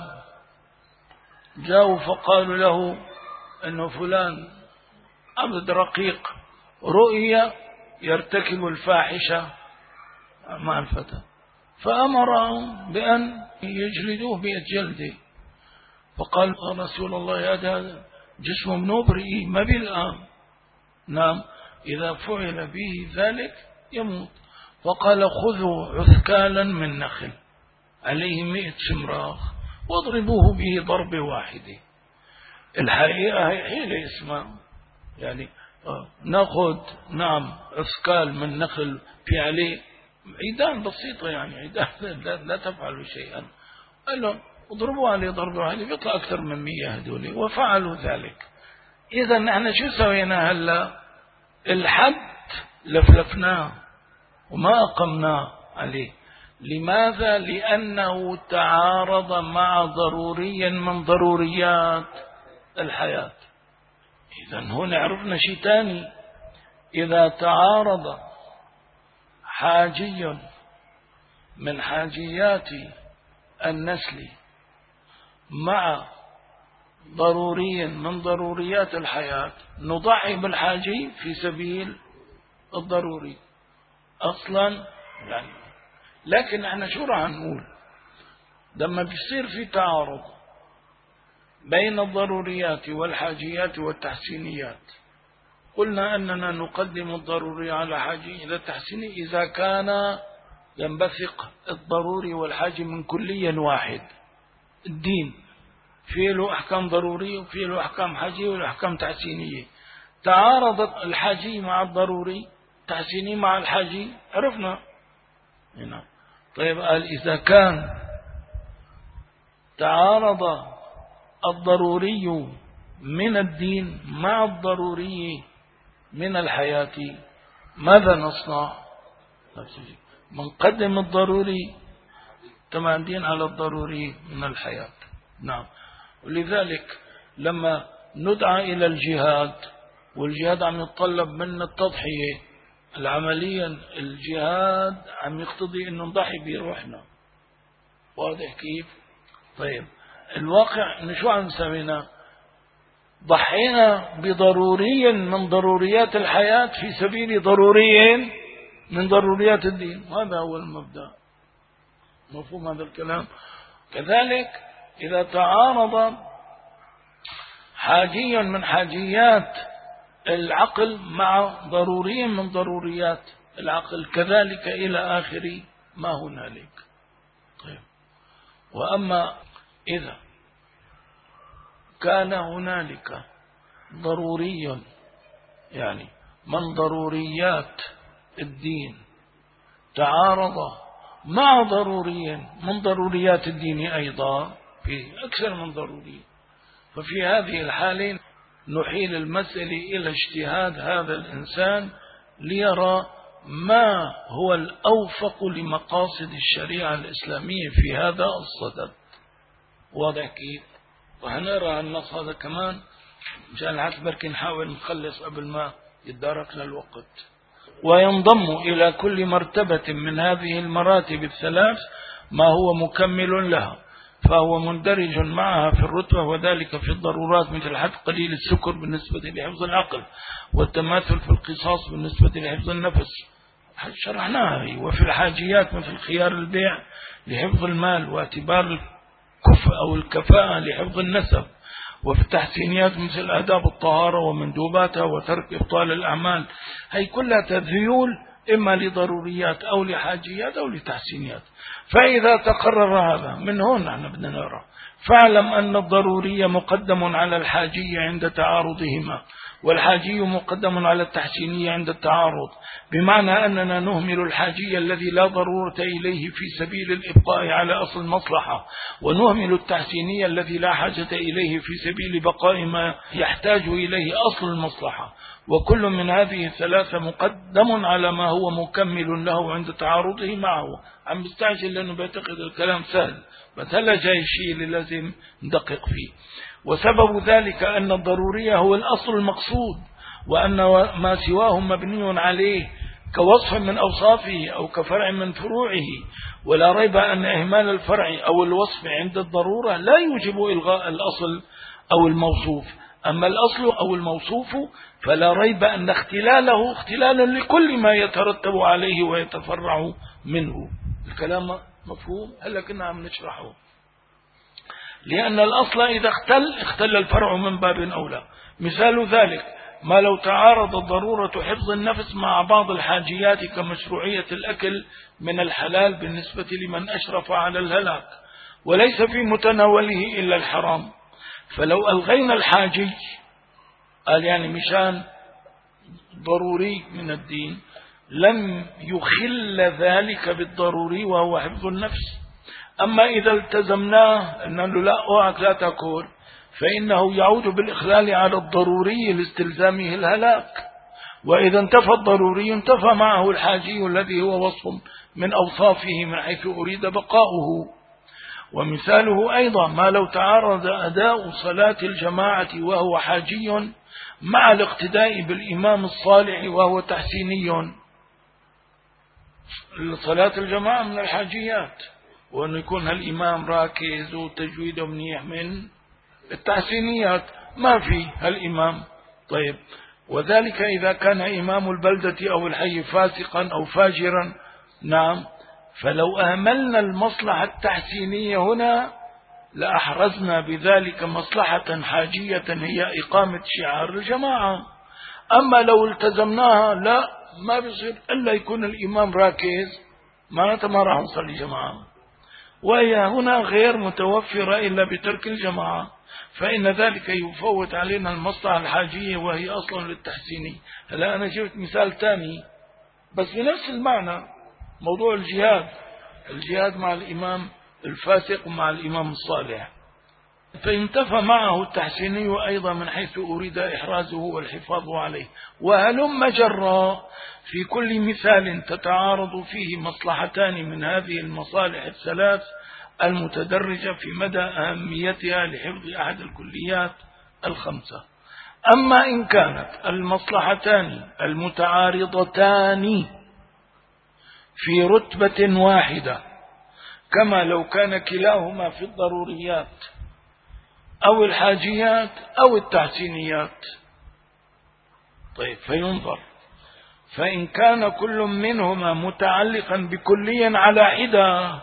جاءوا فقالوا له أنه فلان عبد رقيق رؤيا يرتكب الفاحشة مع الفتى، فأمرهم بأن يجلدوه بجلده. فقال رسول الله هذا جسم منوبري ما بالآن. نعم إذا فعل به ذلك يموت. فقال خذوا عثكالا من نخل عليه مئة شمراخ واضربوه به ضربة واحدة. الحقيقة هي حيلة اسمها يعني ناخذ نعم عثكال من نخل في عليه عيدان بسيطة، يعني عيدان لا, لا تفعلوا شيئا. قال له اضربوا عليه ضربة واحدة بيطلع أكثر من مية هدولي، وفعلوا ذلك. إذا نحن شو سوينا هلا؟ الحد لفلفناه وما أقمناه عليه. لماذا؟ لأنه تعارض مع ضروري من ضروريات الحياة. إذا هنا عرفنا شيء تاني: إذا تعارض حاجي من حاجيات النسل مع ضروري من ضروريات الحياة نضحي بالحاجي في سبيل الضروري أصلا يعني. لكن احنا شو راح نقول لما بيصير في تعارض بين الضروريات والحاجيات والتحسينيات؟ قلنا أننا نقدم الضروري على حاجي إلى التحسيني إذا كان ينبثق الضروري والحاجي من كليا واحد. الدين فيه له أحكام ضرورية وفيه له أحكام حاجية وله أحكام تحسينية. تعارضت الحاجي مع الضروري، تحسيني مع الحاجي، عرفنا هنا. طيب قال إذا كان تعارض الضروري من الدين مع الضروري من الحياة ماذا نصنع؟ منقدم الضروري تمام الدين على الضروري من الحياة. نعم. ولذلك لما ندعى إلى الجهاد، والجهاد عم يتطلب منا التضحية العمليا، الجهاد عم يقتضي أنه نضحي بروحنا. واضح كيف؟ طيب الواقع إن شو عم نسوينا؟ ضحينا بضروري من ضروريات الحياة في سبيل ضروري من ضروريات الدين. هذا هو المبدأ. مفهوم هذا الكلام؟ كذلك إذا تعارض حاجي من حاجيات العقل مع ضروري من ضروريات العقل كذلك إلى آخر ما هنالك. طيب وأما إذا كان هنالك ضروري يعني من ضروريات الدين تعارض مع ضروري من ضروريات الدين أيضا في أكثر من ضروري، ففي هذه الحالة نحيل المسألة إلى اجتهاد هذا الإنسان ليرى ما هو الأوفق لمقاصد الشريعة الإسلامية في هذا الصدد. واضح كيف؟ وهنرى النص هذا كمان مشان العتبر نحاول نخلص قبل ما يدارك للوقت. وينضم إلى كل مرتبة من هذه المراتب الثلاث ما هو مكمل لها، فهو مندرج معها في الرتبة، وذلك في الضرورات مثل حد قليل السكر بالنسبة لحفظ العقل، والتماثل في القصاص بالنسبة لحفظ النفس شرحناها، وفي الحاجيات مثل خيار البيع لحفظ المال، واعتبار الكفء أو الكفاءة لحفظ النسب، وفي التحسينيات مثل آداب الطهارة ومندوباتها وترك إبطال الأعمال. هي كلها تذيول إما لضروريات أو لحاجيات أو لتحسينيات. فإذا تقرر هذا من هون نحن بدنا نرى، فاعلم أن الضروري مقدم على الحاجية عند تعارضهما، والحاجي مقدم على التحسينية عند التعارض، بمعنى أننا نهمل الحاجي الذي لا ضرورة إليه في سبيل الإبقاء على أصل المصلحة، ونهمل التحسينية الذي لا حاجة إليه في سبيل بقاء ما يحتاج إليه أصل المصلحة. وكل من هذه الثلاثة مقدم على ما هو مكمل له عند تعارضه معه. عم بستعجل لأنه بيعتقد الكلام سهل، بس هلا جاي الشيء اللي لازم ندقق فيه. وسبب ذلك أن الضرورية هو الأصل المقصود، وأن ما سواه مبني عليه كوصف من أوصافه أو كفرع من فروعه، ولا ريب أن إهمال الفرع أو الوصف عند الضرورة لا يوجب إلغاء الأصل أو الموصوف. أما الأصل أو الموصوف فلا ريب أن اختلاله اختلال لكل ما يترتب عليه ويتفرع منه. الكلام مفهوم؟ هلا كنا عم نشرحه. لأن الأصل إذا اختل اختل الفرع من باب أولى. مثال ذلك ما لو تعارض الضرورة حفظ النفس مع بعض الحاجيات كمشروعية الأكل من الحلال بالنسبة لمن أشرف على الهلاك، وليس في متناوله إلا الحرام، فلو ألغينا الحاجي قال يعني مشان ضروري من الدين لم يخل ذلك بالضروري وهو حفظ النفس. أما إذا التزمناه أنه لا أوعك لا تأكل، فإنه يعود بالإخلال على الضروري لاستلزامه الهلاك، وإذا انتفى الضروري انتفى معه الحاجي الذي هو وصف من أوصافه من حيث أريد بقاؤه. ومثاله أيضا ما لو تعارض أداء صلاة الجماعة وهو حاجي مع الاقتداء بالإمام الصالح وهو تحسيني. صلاة الجماعة من الحاجيات، وأن يكون هالإمام راكز وتجويده منيح من التحسينيات، ما في هالإمام. طيب، وذلك إذا كان إمام البلدة أو الحي فاسقا أو فاجرا. نعم، فلو أهملنا المصلحة التحسينية هنا لأحرزنا بذلك مصلحة حاجية هي إقامة شعار الجماعة. أما لو التزمناها لا، ما بيصير إلا يكون الإمام راكز، معناتها ما راح نصلي جماعة، وهي هنا غير متوفرة إلا بترك الجماعة، فإن ذلك يفوت علينا المصلحة الحاجية وهي أصلا للتحسيني. هلا أنا جبت مثال تاني بس بنفس المعنى، موضوع الجهاد الجهاد مع الإمام الفاسق ومع الإمام الصالح، فانتفى معه التحسيني أيضا من حيث أريد إحرازه والحفاظ عليه. وهلم جرى في كل مثال تتعارض فيه مصلحتان من هذه المصالح الثلاث المتدرجة في مدى أهميتها لحفظ أحد الكليات الخمسة. أما إن كانت المصلحتان المتعارضتان في رتبة واحدة، كما لو كان كلاهما في الضروريات أو الحاجيات أو التحسينيات، طيب فينظر، فإن كان كل منهما متعلقا بكلي على حدة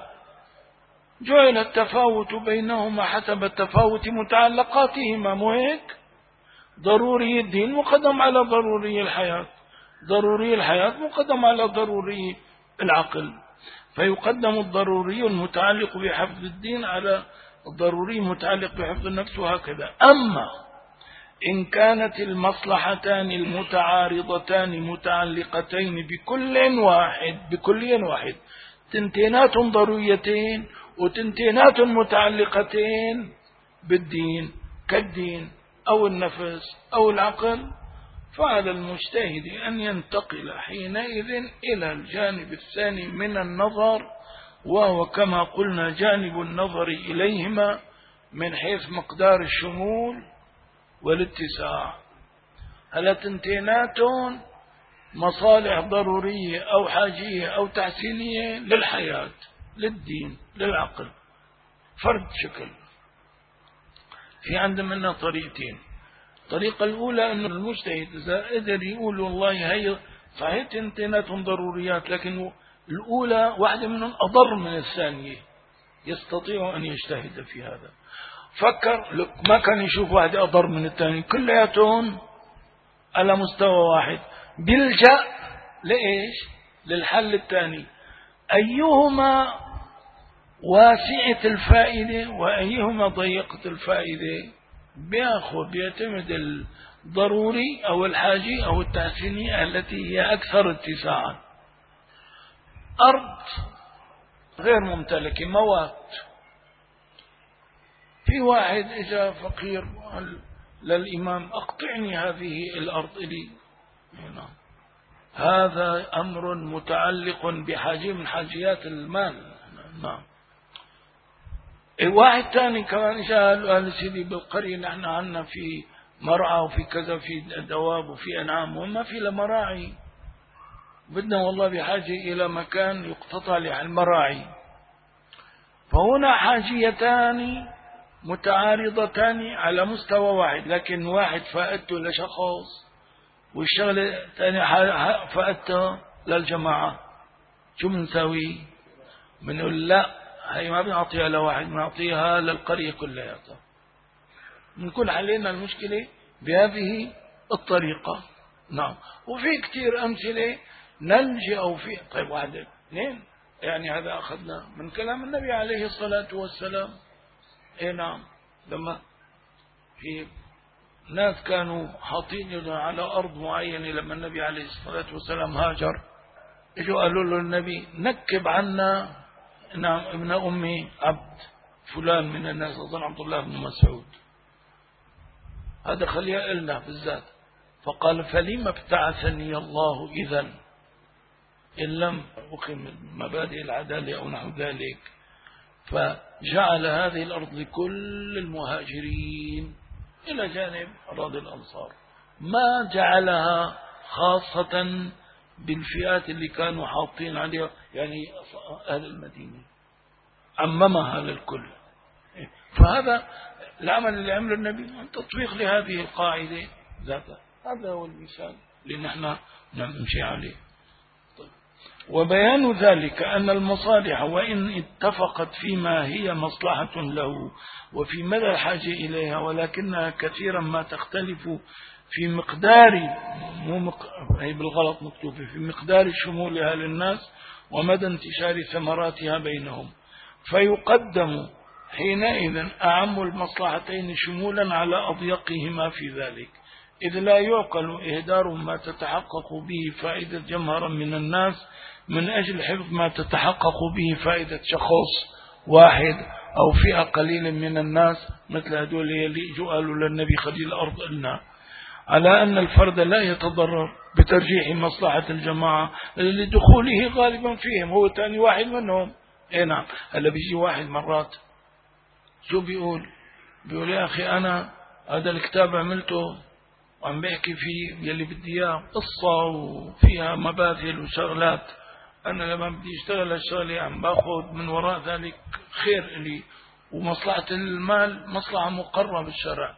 جعل التفاوت بينهما حسب تفاوت متعلقاتهما. مو هيك؟ ضروري الدين مقدم على ضروري الحياة، ضروري الحياة مقدم على ضروري العقل، فيقدم الضروري المتعلق بحفظ الدين على الضروري المتعلق بحفظ النفس، وهكذا. أما إن كانت المصلحتان المتعارضتان متعلقتين بكل واحد بكل واحد تنتينات ضروريتين وتنتينات متعلقتين بالدين كالدين أو النفس أو العقل، فعلى المجتهد أن ينتقل حينئذ إلى الجانب الثاني من النظر، وهو كما قلنا جانب النظر إليهما من حيث مقدار الشمول والاتساع. هلا تنتيناتهم مصالح ضرورية أو حاجية أو تحسينية للحياة، للدين، للعقل، فرد شكل. في عندنا منها طريقتين. الطريقة الأولى أن المجتهد إذا قدر يقول والله هي صحيح تنتيناتهم ضروريات، لكن الأولى واحدة منهم أضر من الثانية، يستطيع أن يجتهد في هذا. فكر لك ما كان يشوف واحدة أضر من الثانية، كلياتهم على مستوى واحد، بيلجأ لإيش؟ للحل الثاني، أيهما واسعة الفائدة وأيهما ضيقة الفائدة، بياخذ بيعتمد الضروري أو الحاجي أو التحسيني التي هي أكثر اتساعا. أرض غير ممتلكة، موات، في واحد إجا فقير للإمام أقطعني هذه الأرض لي، هذا أمر متعلق بحاجة من حاجيات المال. نعم. واحد ثاني كمان قال قال سيدي بالقرية نحن عنا في مرعى وفي كذا، في دواب وفي أنعام وما في لمراعي، بدنا والله بحاجة إلى مكان يقتطع للمراعي. فهنا حاجيتان متعارضتان على مستوى واحد، لكن واحد فائدته لشخص والشغلة الثانية فائدته للجماعة. شو بنسوي؟ بنقول لا، هي ما بنعطيها لواحد، بنعطيها للقرية كلها. بنكون حلينا المشكلة بهذه الطريقة. نعم. وفي كتير أمثلة نلجأ فيه. طيب واحد اثنين، يعني هذا أخذنا من كلام النبي عليه الصلاة والسلام. اي نعم، لما في ناس كانوا حاطين على أرض معينة، لما النبي عليه الصلاة والسلام هاجر اجوا قالوا له النبي نكب عنا نعم ابن أمي عبد فلان من الناس، أظن عبد الله بن مسعود، هذا خليه لنا بالذات. فقال فلما ابتعثني الله إذا إن لم أقم مبادئ العدالة أو نحو ذلك. فجعل هذه الأرض لكل المهاجرين إلى جانب أراضي الأنصار، ما جعلها خاصة بالفئات اللي كانوا حاطين عليها، يعني أهل المدينة، عممها للكل. فهذا العمل اللي عمله النبي تطبيق لهذه القاعدة ذاتها، هذا هو المثال اللي نحن نمشي عليه. وبيان ذلك أن المصالح وإن اتفقت فيما هي مصلحة له وفي مدى الحاجة إليها، ولكنها كثيرا ما تختلف في مقدار، مو مق... هي بالغلط مكتوبة، في مقدار شمولها للناس ومدى انتشار ثمراتها بينهم، فيقدم حينئذ أعم المصلحتين شمولا على أضيقهما في ذلك، إذ لا يعقل إهدار ما تتحقق به فائدة جمهرا من الناس من أجل حفظ ما تتحقق به فائدة شخص واحد أو فئة قليل من الناس، مثل هذول اللي قالوا للنبي خلي الأرض لنا، على أن الفرد لا يتضرر بترجيح مصلحة الجماعة لدخوله غالبا فيهم، هو ثاني واحد منهم. اي نعم. هلا بيجي واحد مرات شو بيقول؟ بيقول يا أخي أنا هذا الكتاب عملته وعم بحكي فيه يلي بدي اياه قصة وفيها مباذل وشغلات، أنا لما بدي اشتغل الشغلة عم باخذ من وراء ذلك خير لي، ومصلحة المال مصلحة مقرة بالشرع.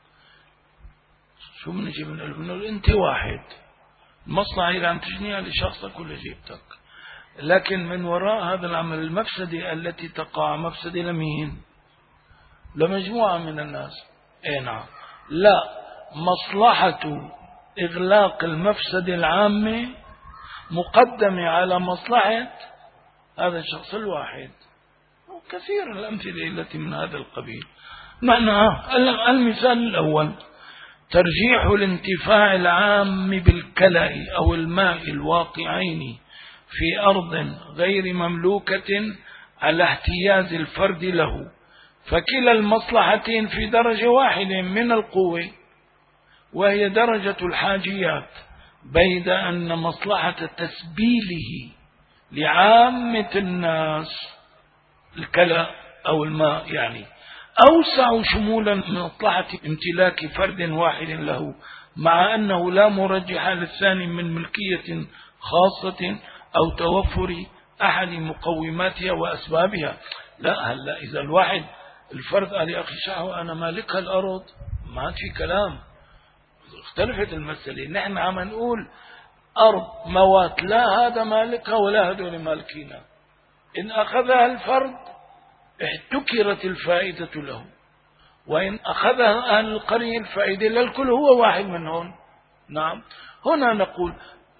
شو بنجي بنقول؟ بنقول أنت واحد، المصلحة إذا عم تجنيها لشخصك ولا جيبتك، لكن من وراء هذا العمل المفسدة التي تقع مفسدة لمين؟ لمجموعة من الناس. اي نعم. لا، مصلحة إغلاق المفسدة العامة مقدمة على مصلحة هذا الشخص الواحد، وكثير الأمثلة التي من هذا القبيل. معنى المثال الأول ترجيح الانتفاع العام بالكلأ أو الماء الواقعين في أرض غير مملوكة على احتياز الفرد له، فكلا المصلحتين في درجة واحدة من القوة وهي درجة الحاجيات، بيد أن مصلحة تسبيله لعامة الناس الكلى أو الماء يعني أوسع شمولا من مصلحة امتلاك فرد واحد له، مع أنه لا مرجح للثاني من ملكية خاصة أو توفر أحد مقوماتها وأسبابها. لا، هلا إذا الواحد الفرد قال يا أخي شعوة أنا مالكها الأرض، ما عاد في كلام، اختلفت المسألة. نحن عم نقول أرض موات، لا هذا مالكها ولا هذول مالكينها. إن أخذها الفرد احتكرت الفائدة له، وإن أخذها أهل القرية الفائدة للكل، هو واحد منهم. نعم، هنا نقول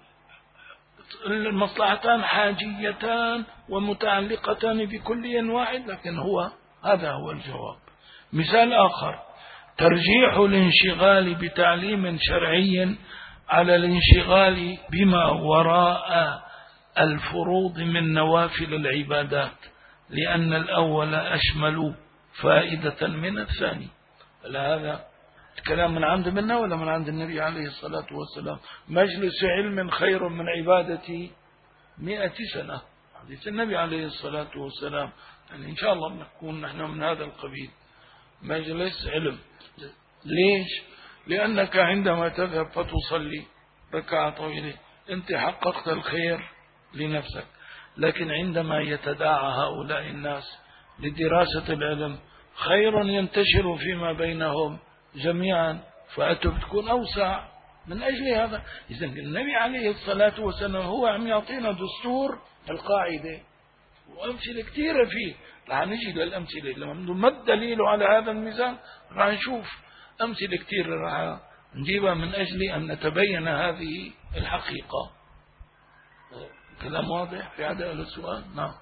المصلحتان حاجيتان ومتعلقتان بكل واحد، لكن هو هذا هو الجواب. مثال آخر: ترجيح الانشغال بتعليم شرعي على الانشغال بما وراء الفروض من نوافل العبادات، لأن الأول أشمل فائدة من الثاني. هذا الكلام من عند منا ولا من عند النبي عليه الصلاة والسلام؟ مجلس علم خير من عبادة مئة سنة، حديث النبي عليه الصلاة والسلام. يعني إن شاء الله نكون نحن من هذا القبيل، مجلس علم. ليش؟ لأنك عندما تذهب فتصلي ركعة طويلة أنت حققت الخير لنفسك، لكن عندما يتداعى هؤلاء الناس لدراسة العلم خير ينتشر فيما بينهم جميعا، فأتوا بتكون أوسع. من أجل هذا إذن النبي عليه الصلاة والسلام هو عم يعطينا دستور القاعدة، وأمثلة كثيرة فيه. رح نجي للأمثلة لما ما الدليل على هذا الميزان، رح نشوف أمثلة كثيرة رح نجيبها من أجل أن نتبين هذه الحقيقة. كلام واضح في عداء السؤال؟ نعم.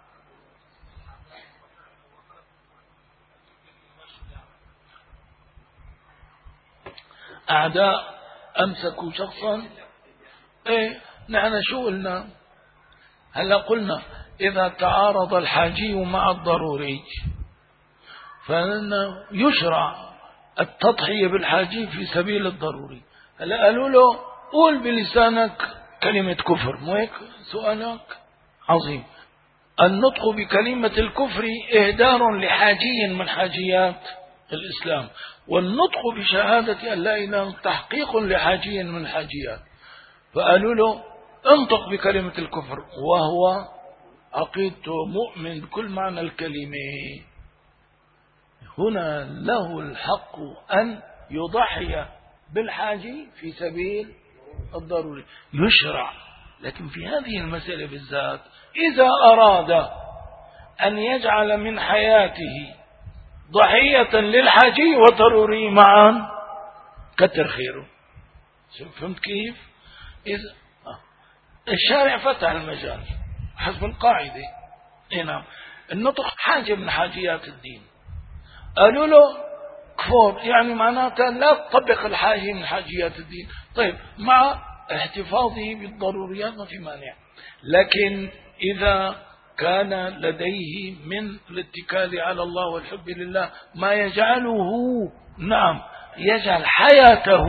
أعداء أمسكوا شخصا، إيه نحن شو قلنا؟ هلا قلنا إذا تعارض الحاجي مع الضروري فإنه يشرع التضحية بالحاجي في سبيل الضروري. هلا قالوا له قول بلسانك كلمة كفر، مو هيك سؤالك؟ عظيم. النطق بكلمة الكفر إهدار لحاجي من حاجيات الإسلام، والنطق بشهادة أن لا إله تحقيق لحاجي من حاجيات. فقالوا له انطق بكلمة الكفر، وهو عقيدته مؤمن بكل معنى الكلمة. هنا له الحق أن يضحي بالحاجي في سبيل الضروري، يشرع. لكن في هذه المسألة بالذات إذا أراد أن يجعل من حياته ضحية للحاجي وضروري معا كتر خيره. فهمت كيف؟ إذا الشارع فتح المجال حسب القاعدة. نعم، النطق حاجة من حاجيات الدين. قالوا له كفور، يعني معناتها لا تطبق الحاجة من حاجيات الدين. طيب، مع احتفاظه بالضروريات ما في مانع، لكن إذا كان لديه من الاتكال على الله والحب لله ما يجعله نعم يجعل حياته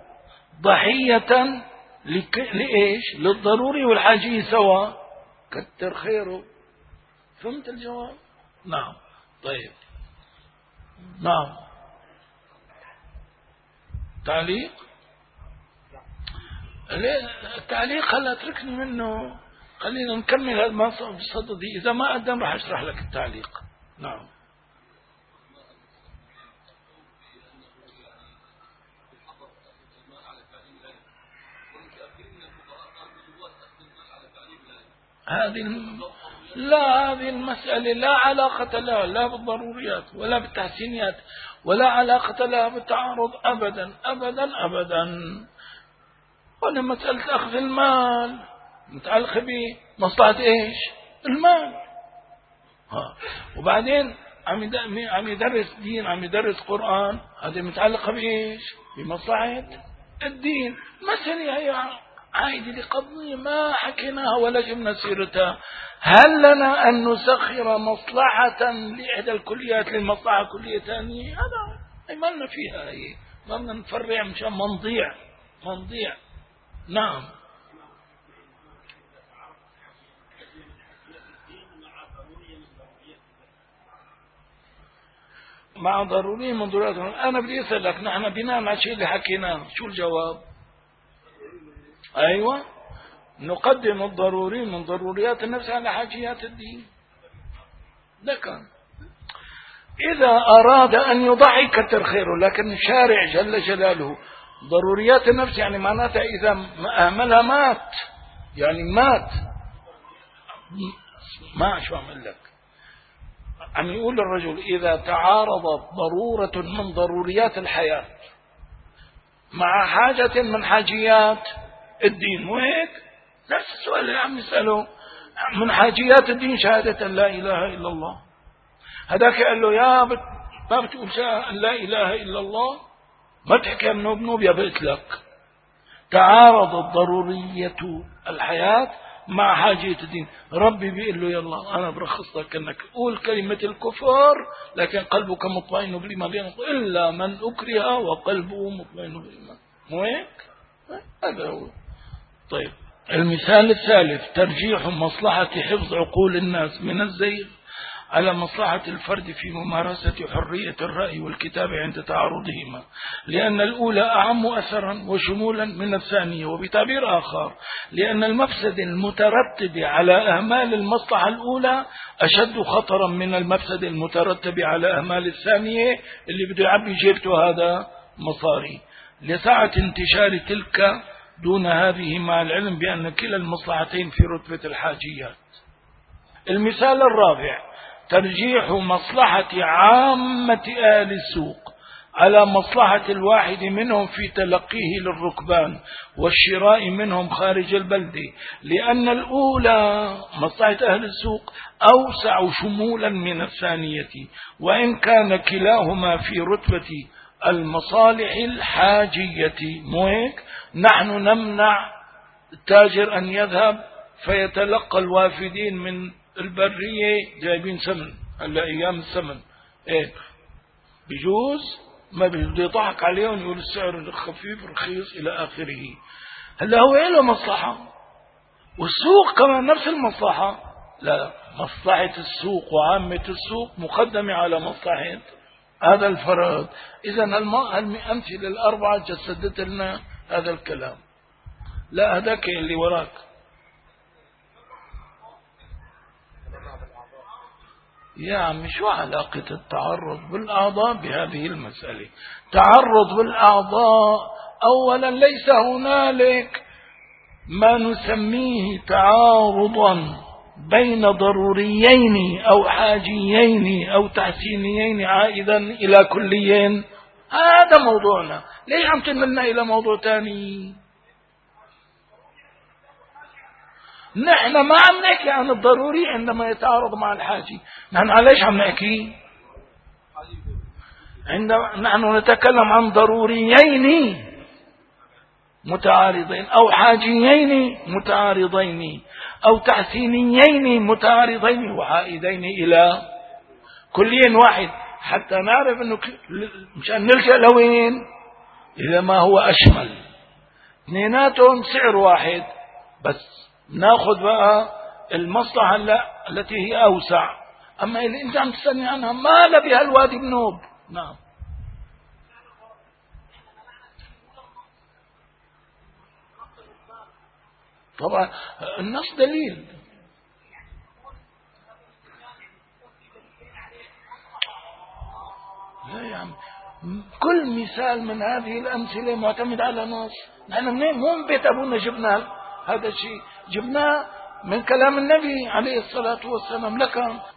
ضحية لك... لإيش؟ للضروري والحاجي سوا، كتر خيره. فهمت الجواب؟ نعم. طيب، نعم. تعليق؟ التعليق هلا اتركني منه، خلينا نكمل هذا ما بصددي. إذا ما قدم راح أشرح لك التعليق. نعم. هذه الم... لا هذه المسألة لا علاقة لها لا بالضروريات ولا بالتحسينيات، ولا علاقة لها بالتعارض أبدا أبدا أبدا. ولا مسألة أخذ المال متعلقة بمصلحة إيش؟ المال. ها. وبعدين عم عم يدرس دين، عم يدرس قرآن، هذه متعلقة بإيش؟ بمصلحة الدين. مسألة هي عايدة لقضية ما حكيناها ولا جبنا سيرتها. هل لنا أن نسخر مصلحة لإحدى الكليات للمصلحة كلية ثانية؟ هذا ما لنا فيها، هي ما بدنا نفرع مشان ما نضيع ما نضيع. نعم. مع ضروري من ضرورات. أنا بدي أسألك، نحن بناء على الشيء اللي حكيناه شو الجواب؟ أيوة، نقدم الضروري من ضروريات النفس على حاجيات الدين. ده كان إذا أراد أن يضحي كتر خيره، لكن الشارع جل جلاله ضروريات النفس يعني معناتها إذا أهملها مات، يعني مات. ما شو أعمل لك، عم يقول الرجل إذا تعارضت ضرورة من ضروريات الحياة مع حاجة من حاجيات الدين، وهيك نفس السؤال اللي عم نسأله، من حاجيات الدين شهادة أن لا إله إلا الله. هذاك قال له يا بت... ما بتقول أن لا إله إلا الله، ما تحكي بنوب نوب يا بقتلك. تعارضت ضرورية الحياة مع حاجية الدين. ربي بيقول له يلا أنا برخص لك أنك قول كلمة الكفر لكن قلبك مطمئن بالإيمان، إلا من أكره وقلبه مطمئن بالإيمان. مو هيك؟ هذا هو. طيب المثال الثالث ترجيح مصلحة حفظ عقول الناس من الزيغ على مصلحة الفرد في ممارسة حرية الرأي والكتاب عند تعارضهما، لأن الأولى أعم أثرا وشمولا من الثانية، وبتعبير آخر لأن المفسد المترتب على أهمال المصلحة الأولى أشد خطرا من المفسد المترتب على أهمال الثانية اللي بده يعبي جيبته هذا مصاري، لسعة انتشار تلك دون هذه، مع العلم بأن كلا المصلحتين في رتبة الحاجيات. المثال الرابع ترجيح مصلحة عامة أهل السوق على مصلحة الواحد منهم في تلقيه للركبان والشراء منهم خارج البلدة، لأن الأولى مصلحة أهل السوق أوسع شمولا من الثانية، وإن كان كلاهما في رتبة المصالح الحاجية. مو هيك؟ نحن نمنع التاجر أن يذهب فيتلقى الوافدين من البرية جايبين سمن، هلا أيام السمن إيه بيجوز، ما بده يضحك عليهم يقول السعر خفيف رخيص إلى آخره. هلا هو له مصلحة والسوق كمان نفس المصلحة، لا، مصلحة السوق وعامة السوق مقدمة على مصلحة هذا الفرد. إذا الأمثلة الأربعة جسدت لنا هذا الكلام. لا هذاك اللي وراك يا عم، شو علاقة التعرض بالأعضاء بهذه المسألة؟ تعرض بالأعضاء أولا ليس هنالك ما نسميه تعارضا بين ضروريين أو حاجيين أو تحسينيين عائدا إلى كليين. هذا موضوعنا، ليش عم تنقلنا إلى موضوع تاني؟ نحن ما عم نحكي عن الضروري عندما يتعارض مع الحاجي، نحن عليش عم نحكي؟ عندما نحن نتكلم عن ضروريين متعارضين أو حاجيين متعارضين أو تحسينيين متعارضين وعائدين إلى كلين واحد، حتى نعرف أنه مشان نلجأ لوين؟ إلى ما هو أشمل. اثنيناتهم سعر واحد، بس ناخذ بقى المصلحة التي هي أوسع. أما اللي أنت عم تسألني عنها ما لبها الوادي بنوب. نعم طبعا النص دليل. لا يا عم، كل مثال من هذه الأمثلة معتمد على نص. نحن منين؟ مو من بيت أبونا جبنا هذا الشيء، جبناه من كلام النبي عليه الصلاة والسلام. لكن